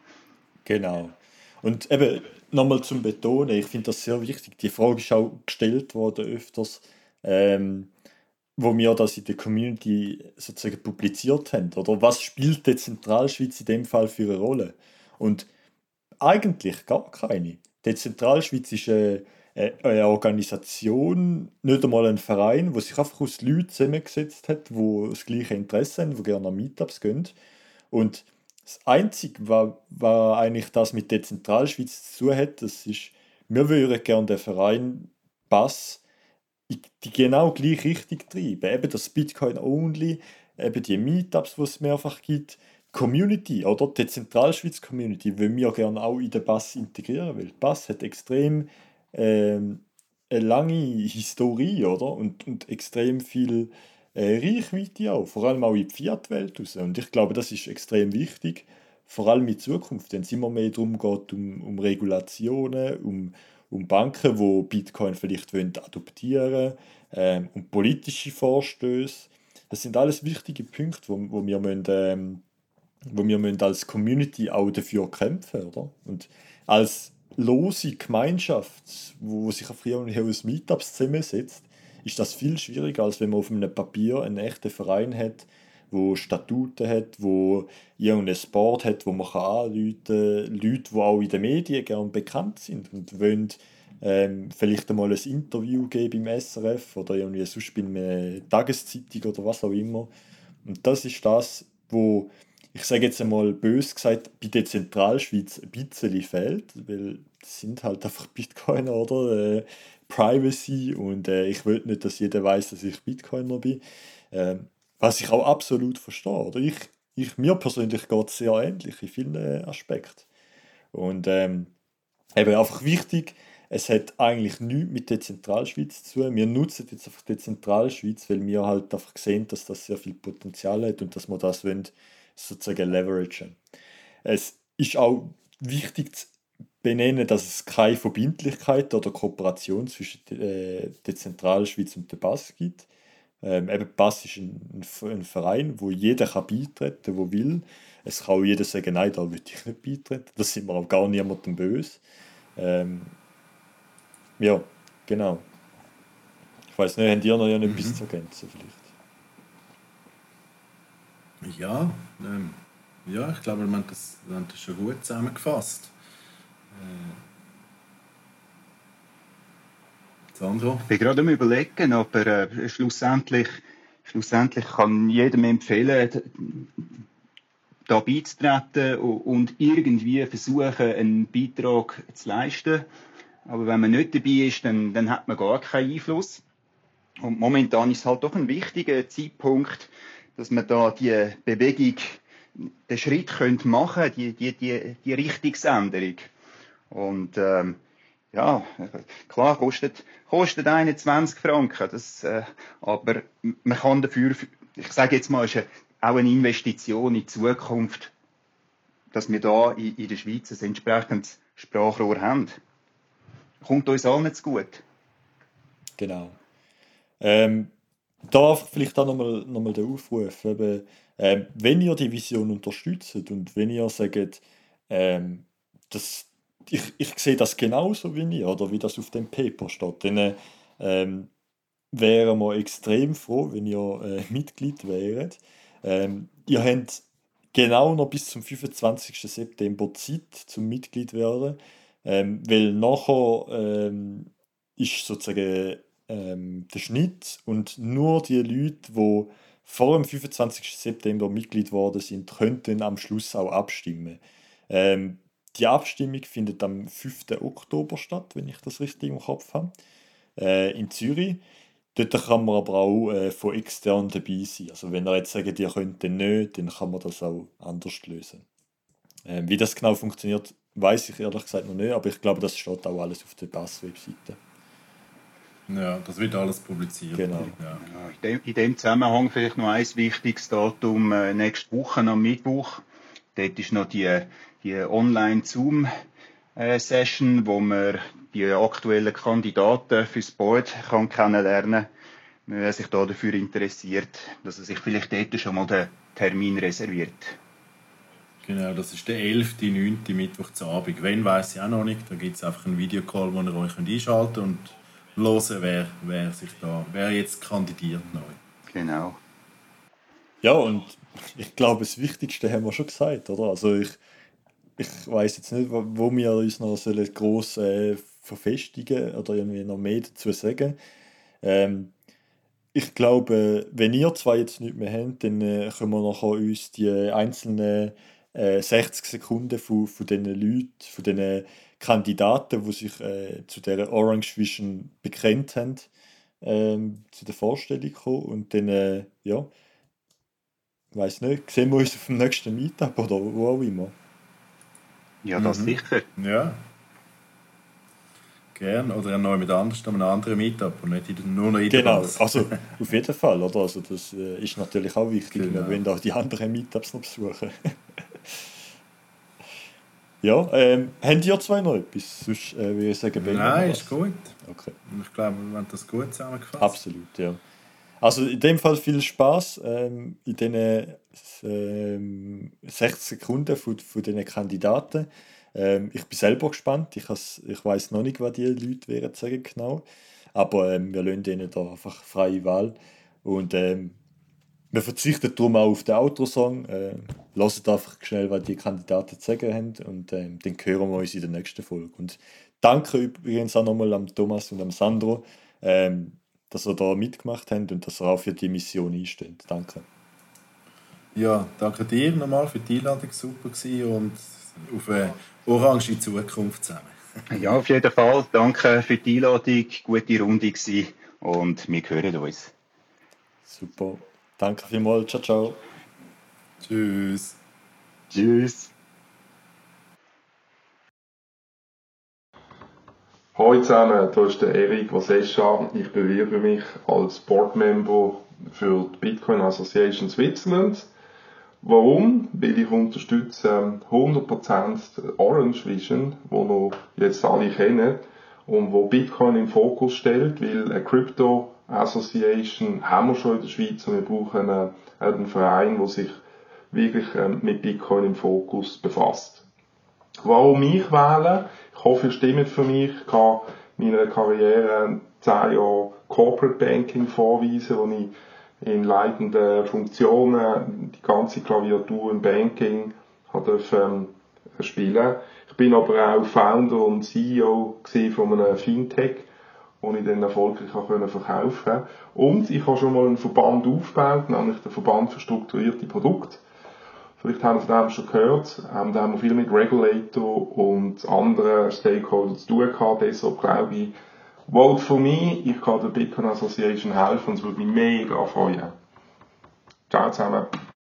Genau. Und eben nochmal zum Betonen, ich finde das sehr wichtig. Die Frage ist auch gestellt worden öfters, ähm, wo wir das in der Community sozusagen publiziert haben. Oder was spielt die Zentralschweiz in dem Fall für eine Rolle? Und eigentlich gar keine. Die Zentralschweiz ist eine, eine Organisation, nicht einmal ein Verein, wo sich einfach aus Leuten zusammengesetzt hat, die das gleiche Interesse haben, die gerne an Meetups gehen. Und das Einzige, was, was eigentlich das mit der Zentralschweiz zu tun hat, das ist, wir würden gerne den Verein Bass in die genau gleiche Richtung treiben. Eben das Bitcoin-Only, eben die Meetups, die es mehrfach gibt. Community, oder? Die Zentralschweiz-Community wollen wir gerne auch in den Bass integrieren, weil Bass hat extrem ähm, eine lange Historie, oder? Und, und extrem viel äh, Reichweite auch, vor allem auch in die Fiat-Welt raus. Und ich glaube, das ist extrem wichtig, vor allem in Zukunft, wenn es immer mehr darum geht, um, um Regulationen, um, um Banken, die Bitcoin vielleicht wollen adoptieren, ähm, um politische Vorstöße. Das sind alles wichtige Punkte, wo, wo wir müssen, ähm, wo wir müssen als Community auch dafür kämpfen, oder? Und als lose Gemeinschaft, wo sich auf hier aus Meetups zusammensetzt, ist das viel schwieriger, als wenn man auf einem Papier einen echten Verein hat, wo Statuten hat, wo irgendein Board hat, wo man kann anrufen kann, Leute, die auch in den Medien gerne bekannt sind und wollen ähm, vielleicht einmal ein Interview geben im S R F oder irgendwie sonst bei einer Tageszeitung oder was auch immer. Und das ist das, wo ich sage jetzt einmal bös gesagt, bei der Zentralschweiz ein bisschen fehlt, weil das sind halt einfach Bitcoiner, oder? Äh, Privacy und äh, ich will nicht, dass jeder weiß, dass ich Bitcoiner bin. Ähm, was ich auch absolut verstehe, oder? Ich, ich, mir persönlich geht es sehr ähnlich in vielen äh, Aspekten. Und ähm, eben einfach wichtig, es hat eigentlich nichts mit der Zentralschweiz zu tun. Wir nutzen jetzt einfach die Zentralschweiz, weil wir halt einfach sehen, dass das sehr viel Potenzial hat und dass wir das wollen, sozusagen leveragen. Es ist auch wichtig zu benennen, dass es keine Verbindlichkeit oder Kooperation zwischen äh, der Zentralschweiz und der Bass gibt. Ähm, eben Bass ist ein, ein, ein Verein, wo jeder kann beitreten kann, der will. Es kann auch jeder sagen, nein, da will ich nicht beitreten. Das sind wir auch gar niemandem böse. Ähm, ja, genau. Ich weiß nicht, habt ihr noch etwas Mhm. zu ergänzen vielleicht? Ja, ähm, ja, ich glaube, wir haben das, wir haben das schon gut zusammengefasst. Äh, Sandro? Ich bin gerade am Überlegen, aber äh, schlussendlich, schlussendlich kann jedem empfehlen, d- da beizutreten u- und irgendwie versuchen, einen Beitrag zu leisten. Aber wenn man nicht dabei ist, dann, dann hat man gar keinen Einfluss. Und momentan ist es halt doch ein wichtiger Zeitpunkt, dass man da die Bewegung, den Schritt könnte machen, die, die, die, die Richtungsänderung. Und ähm, ja, klar, kostet, kostet einundzwanzig Franken. Das, äh, aber man kann dafür, ich sage jetzt mal, ist eine, auch eine Investition in die Zukunft, dass wir da in, in der Schweiz ein entsprechendes Sprachrohr haben. Kommt uns allen zu gut. Genau. Ähm, da einfach vielleicht auch nochmal noch mal der Aufruf, eben, ähm, wenn ihr die Vision unterstützt und wenn ihr sagt, ähm, das, ich, ich sehe das genauso wie ihr oder wie das auf dem Paper steht, dann ähm, wären wir extrem froh, wenn ihr äh, Mitglied wäret. Ähm, ihr habt genau noch bis zum fünfundzwanzigsten September Zeit zum Mitglied werden, ähm, weil nachher ähm, ist sozusagen ähm, der Schnitt und nur die Leute, die vor dem fünfundzwanzigsten September Mitglied geworden sind, könnten am Schluss auch abstimmen. Ähm, die Abstimmung findet am fünften Oktober statt, wenn ich das richtig im Kopf habe, äh, in Zürich. Dort kann man aber auch äh, von extern dabei sein. Also wenn ihr jetzt sagt, ihr könnt dann nicht, dann kann man das auch anders lösen. Ähm, wie das genau funktioniert, weiß ich ehrlich gesagt noch nicht, aber ich glaube, das steht auch alles auf der B A S-Webseite. Ja, das wird alles publiziert. Genau. Ja. Ja, in, dem, in dem Zusammenhang vielleicht noch ein wichtiges Datum äh, nächste Woche am Mittwoch. Dort ist noch die, die Online-Zoom-Session, wo man die aktuellen Kandidaten fürs Board kann kennenlernen kann. Wer sich da dafür interessiert, dass er sich vielleicht dort schon mal den Termin reserviert. Genau, das ist der elfte neunte Mittwoch zu Abend. Wenn, weiss ich auch noch nicht. Da gibt es einfach einen Videocall, wo ihr euch einschalten könnt und hören, wer, wer, sich da, wer jetzt kandidiert neu. Genau. Ja, und ich glaube, das Wichtigste haben wir schon gesagt, oder? Also ich, ich weiß jetzt nicht, wo wo wir uns noch sollen gross äh, verfestigen oder irgendwie noch mehr dazu sagen. Ähm, ich glaube, wenn ihr zwei jetzt nicht mehr habt, dann äh, können wir nachher uns die einzelnen äh, sechzig Sekunden von, von diesen Leuten, von diesen Kandidaten, die sich äh, zu dieser Orange Vision bekannt haben, ähm, zu der Vorstellung kommen. Und dann, äh, ja, weiß nicht, sehen wir uns auf dem nächsten Meetup oder wo auch immer. Ja, das Mhm. sicher. Ja. Gern. Oder neu mit anders, an einem anderen Meetup und nicht in- nur noch in der Genau, Bus. also auf jeden Fall, oder? Also das äh, ist natürlich auch wichtig. Genau. Wir wollen auch die anderen Meetups noch besuchen. Ja, ähm, habt ihr zwei noch etwas? Sonst äh, würde ich sagen, Ben, Nein, noch ist was? gut. Okay, Ich glaube, wir haben das gut zusammengefasst. absolut, ja. Also in dem Fall viel Spaß ähm, in diesen ähm, sechzig Sekunden von, von diesen Kandidaten. Ähm, ich bin selber gespannt. Ich, has, ich weiß noch nicht, was die Leute werden sagen genau. Aber ähm, wir lassen ihnen da einfach freie Wahl. Und ähm, wir verzichten darum auch auf den Outro-Song. Äh, hören einfach schnell, was die Kandidaten zu sagen haben. Und ähm, dann hören wir uns in der nächsten Folge. Und danke übrigens auch nochmal am Thomas und am Sandro, ähm, dass ihr da mitgemacht habt und dass ihr auch für die Mission einsteht. Danke. Ja, danke dir nochmal für die Einladung, super gewesen und auf eine orange Zukunft zusammen. Ja, auf jeden Fall. Danke für die Einladung. Gute Runde gewesen. Und wir hören uns. Super. Danke vielmals. Ciao, ciao. Tschüss. Tschüss. Hallo zusammen, hier ist der Erik Vasescha. Ich bewerbe mich als Boardmember für die Bitcoin Association Switzerland. Warum? Weil ich unterstütze hundert Prozent Orange Vision, die wir jetzt alle kennen und wo Bitcoin im Fokus stellt, weil eine Crypto Association haben wir schon in der Schweiz und wir brauchen einen, einen Verein, der sich wirklich mit Bitcoin im Fokus befasst. Warum ich wähle? Ich hoffe, ihr stimmt für mich. Ich kann meiner Karriere zehn Jahre Corporate Banking vorweisen, wo ich in leitenden Funktionen die ganze Klaviatur im Banking durfte ähm, spielen. Ich bin aber auch Founder und C E O von einem Fintech, den ich dann erfolgreich verkaufen konnte. Und ich habe schon mal einen Verband aufgebaut, nämlich den Verband für strukturierte Produkte. Vielleicht haben Sie von dem schon gehört. Ähm, da haben wir viel mit Regulator und anderen Stakeholdern zu tun gehabt. Deshalb glaube ich, vote for me. Ich kann der Bitcoin Association helfen und es würde mich mega freuen. Ciao zusammen.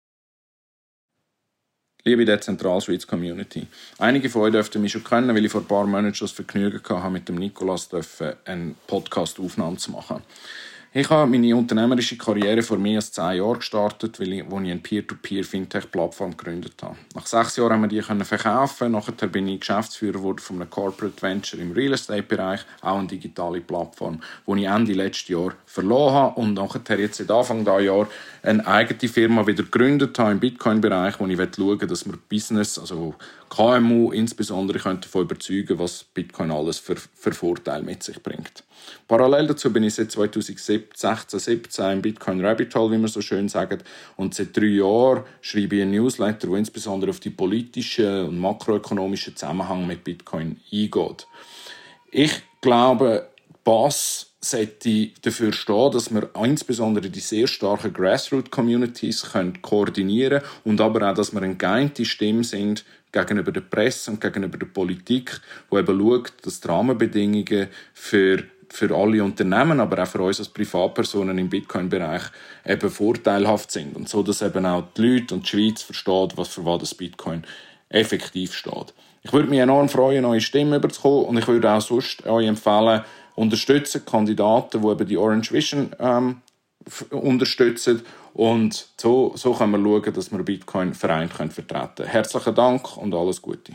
Liebe Dezentralschweiz Community. Einige von euch dürften mich schon kennen, weil ich vor ein paar Monaten schon das Vergnügen hatte, mit dem Nikolaus eine Podcast-Aufnahme zu machen. Ich habe meine unternehmerische Karriere vor mehr als zehn Jahren gestartet, weil ich, als ich eine Peer-to-Peer-Fintech-Plattform gegründet habe. Nach sechs Jahren haben wir die verkaufen. Nachher bin ich Geschäftsführer von einem Corporate Venture im Real Estate-Bereich, auch eine digitale Plattform, die ich Ende letztes Jahr verloren habe und nachher jetzt seit Anfang dieses Jahr eine eigene Firma wieder gegründet habe im Bitcoin-Bereich, wo ich schauen will, dass wir Business, also K M U insbesondere, davon überzeugen, was Bitcoin alles für, für Vorteile mit sich bringt. Parallel dazu bin ich seit zwanzig sechzehn siebzehn im Bitcoin Rabbit Hole, wie man so schön sagt, und seit drei Jahren schreibe ich einen Newsletter, der insbesondere auf die politischen und makroökonomischen Zusammenhang mit Bitcoin eingeht. Ich glaube, die Basis sollte dafür stehen, dass wir insbesondere die sehr starken Grassroot-Communities koordinieren können und aber auch, dass wir eine geeinte Stimme sind gegenüber der Presse und gegenüber der Politik, die eben schaut, dass die Rahmenbedingungen für, für alle Unternehmen, aber auch für uns als Privatpersonen im Bitcoin-Bereich eben vorteilhaft sind. Und so, dass eben auch die Leute und die Schweiz verstehen, was für was das Bitcoin effektiv steht. Ich würde mich enorm freuen, neue Stimmen überzukommen und ich würde auch sonst euch empfehlen, unterstützen Kandidaten, die eben die Orange Vision ähm, f- unterstützen. Und so, so können wir schauen, dass wir Bitcoin vereint können vertreten. Herzlichen Dank und alles Gute.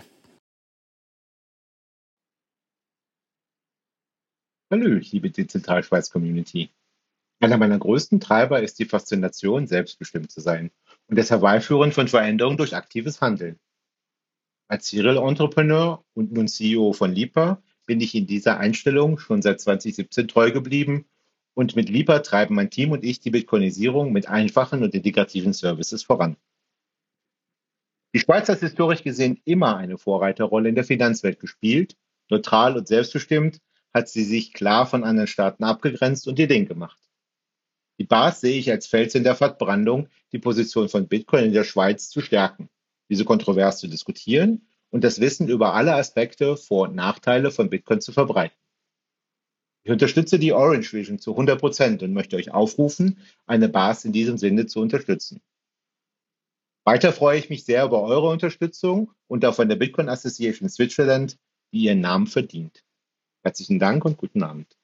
Hallo, liebe Dezentralschweiz-Community. Einer meiner größten Treiber ist die Faszination, selbstbestimmt zu sein und das Herbeiführen von Veränderungen durch aktives Handeln. Als Serial Entrepreneur und nun C E O von Lipa bin ich in dieser Einstellung schon seit zwanzig siebzehn treu geblieben und mit Lipa treiben mein Team und ich die Bitcoinisierung mit einfachen und integrativen Services voran. Die Schweiz hat historisch gesehen immer eine Vorreiterrolle in der Finanzwelt gespielt. Neutral und selbstbestimmt hat sie sich klar von anderen Staaten abgegrenzt und ihr Ding gemacht. Die B A S sehe ich als Fels in der Pfadbrandung, die Position von Bitcoin in der Schweiz zu stärken, diese kontrovers zu diskutieren und das Wissen über alle Aspekte, Vor- und Nachteile von Bitcoin zu verbreiten. Ich unterstütze die Orange Vision zu hundert Prozent und möchte euch aufrufen, eine B A S in diesem Sinne zu unterstützen. Weiter freue ich mich sehr über eure Unterstützung und auch von der Bitcoin Association Switzerland, die ihren Namen verdient. Herzlichen Dank und guten Abend.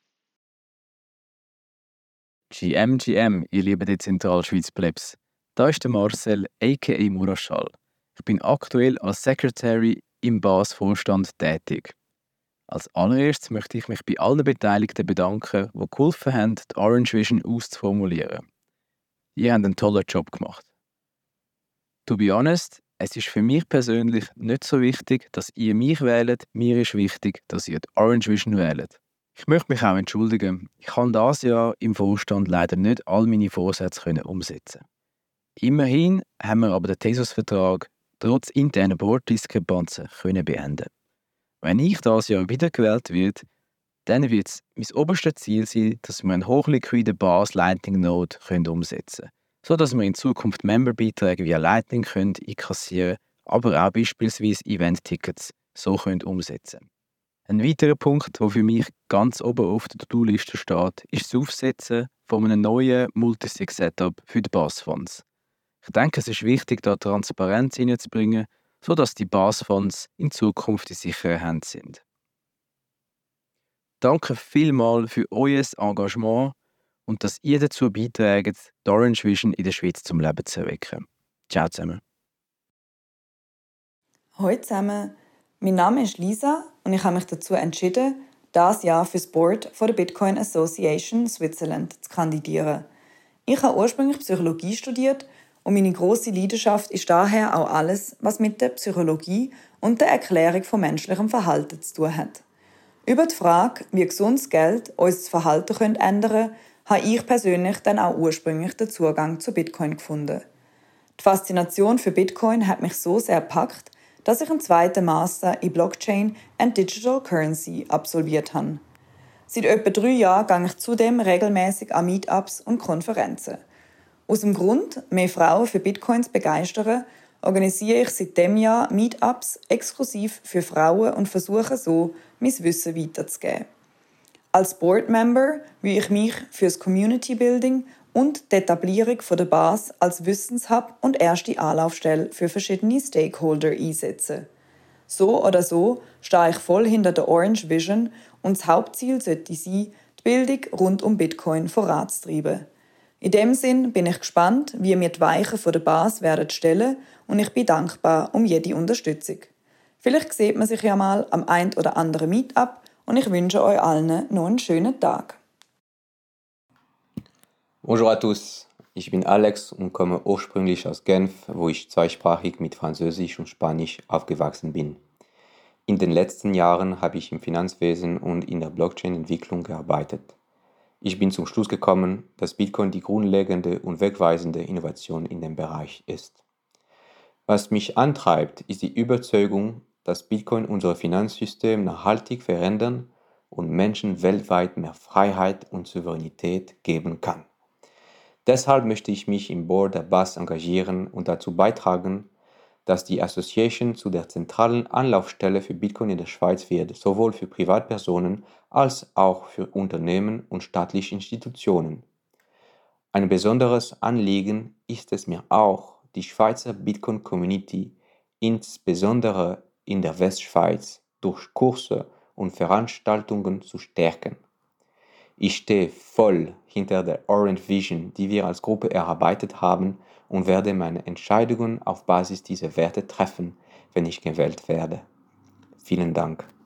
G M G M, ihr lieben Dezentralschweiz-Plebs. Da ist der Marcel, aka Muraschall. Ich bin aktuell als Secretary im B A S-Vorstand tätig. Als allererstes möchte ich mich bei allen Beteiligten bedanken, die geholfen haben, die Orange Vision auszuformulieren. Ihr habt einen tollen Job gemacht. To be honest, es ist für mich persönlich nicht so wichtig, dass ihr mich wählt. Mir ist wichtig, dass ihr die Orange Vision wählt. Ich möchte mich auch entschuldigen. Ich kann dieses Jahr im Vorstand leider nicht all meine Vorsätze umsetzen. Immerhin haben wir aber den Thesos-Vertrag trotz interner Board-Diskrepanzen beenden. Wenn ich dieses Jahr wiedergewählt werde, dann wird es mein oberstes Ziel sein, dass wir einen hochliquiden B A S Lightning Node umsetzen können, sodass wir in Zukunft Memberbeiträge via Lightning können einkassieren können, aber auch beispielsweise Event-Tickets so können umsetzen können. Ein weiterer Punkt, der für mich ganz oben auf der To-Do-Liste steht, ist das Aufsetzen von einem neuen Multisig-Setup für die B A S-Funds. Ich denke, es ist wichtig, da Transparenz hineinzubringen, sodass die B A S-Funds in Zukunft in sicheren Händen sind. Danke vielmals für euer Engagement und dass ihr dazu beiträgt, die Orange Vision in der Schweiz zum Leben zu erwecken. Ciao zusammen. Hallo zusammen, mein Name ist Lisa und ich habe mich dazu entschieden, dieses Jahr für das Board von der Bitcoin Association Switzerland zu kandidieren. Ich habe ursprünglich Psychologie studiert und meine grosse Leidenschaft ist daher auch alles, was mit der Psychologie und der Erklärung von menschlichem Verhalten zu tun hat. Über die Frage, wie gesundes Geld unser Verhalten ändern könnte, habe ich persönlich dann auch ursprünglich den Zugang zu Bitcoin gefunden. Die Faszination für Bitcoin hat mich so sehr gepackt, dass ich einen zweiten Master in Blockchain and Digital Currency absolviert habe. Seit etwa drei Jahren gehe ich zudem regelmäßig an Meetups und Konferenzen. Aus dem Grund, mehr Frauen für Bitcoin zu begeistern, organisiere ich seit diesem Jahr Meetups exklusiv für Frauen und versuche so, mein Wissen weiterzugeben. Als Board-Member will ich mich für das Community-Building und die Etablierung der B A S als Wissenshub und erste Anlaufstelle für verschiedene Stakeholder einsetzen. So oder so stehe ich voll hinter der Orange Vision und das Hauptziel sollte sein, die Bildung rund um Bitcoin voranzutreiben. In dem Sinn bin ich gespannt, wie mir die Weichen von der B A S werden stellen und ich bin dankbar um jede Unterstützung. Vielleicht sieht man sich ja mal am ein oder anderen Meetup und ich wünsche euch allen noch einen schönen Tag. Bonjour à tous. Ich bin Alex und komme ursprünglich aus Genf, wo ich zweisprachig mit Französisch und Spanisch aufgewachsen bin. In den letzten Jahren habe ich im Finanzwesen und in der Blockchain-Entwicklung gearbeitet. Ich bin zum Schluss gekommen, dass Bitcoin die grundlegende und wegweisende Innovation in dem Bereich ist. Was mich antreibt, ist die Überzeugung, dass Bitcoin unser Finanzsystem nachhaltig verändern und Menschen weltweit mehr Freiheit und Souveränität geben kann. Deshalb möchte ich mich im Board der B A S engagieren und dazu beitragen, dass die Association zu der zentralen Anlaufstelle für Bitcoin in der Schweiz wird, sowohl für Privatpersonen als auch für Unternehmen und staatliche Institutionen. Ein besonderes Anliegen ist es mir auch, die Schweizer Bitcoin-Community, insbesondere in der Westschweiz, durch Kurse und Veranstaltungen zu stärken. Ich stehe voll hinter der Orange Vision, die wir als Gruppe erarbeitet haben, und werde meine Entscheidungen auf Basis dieser Werte treffen, wenn ich gewählt werde. Vielen Dank.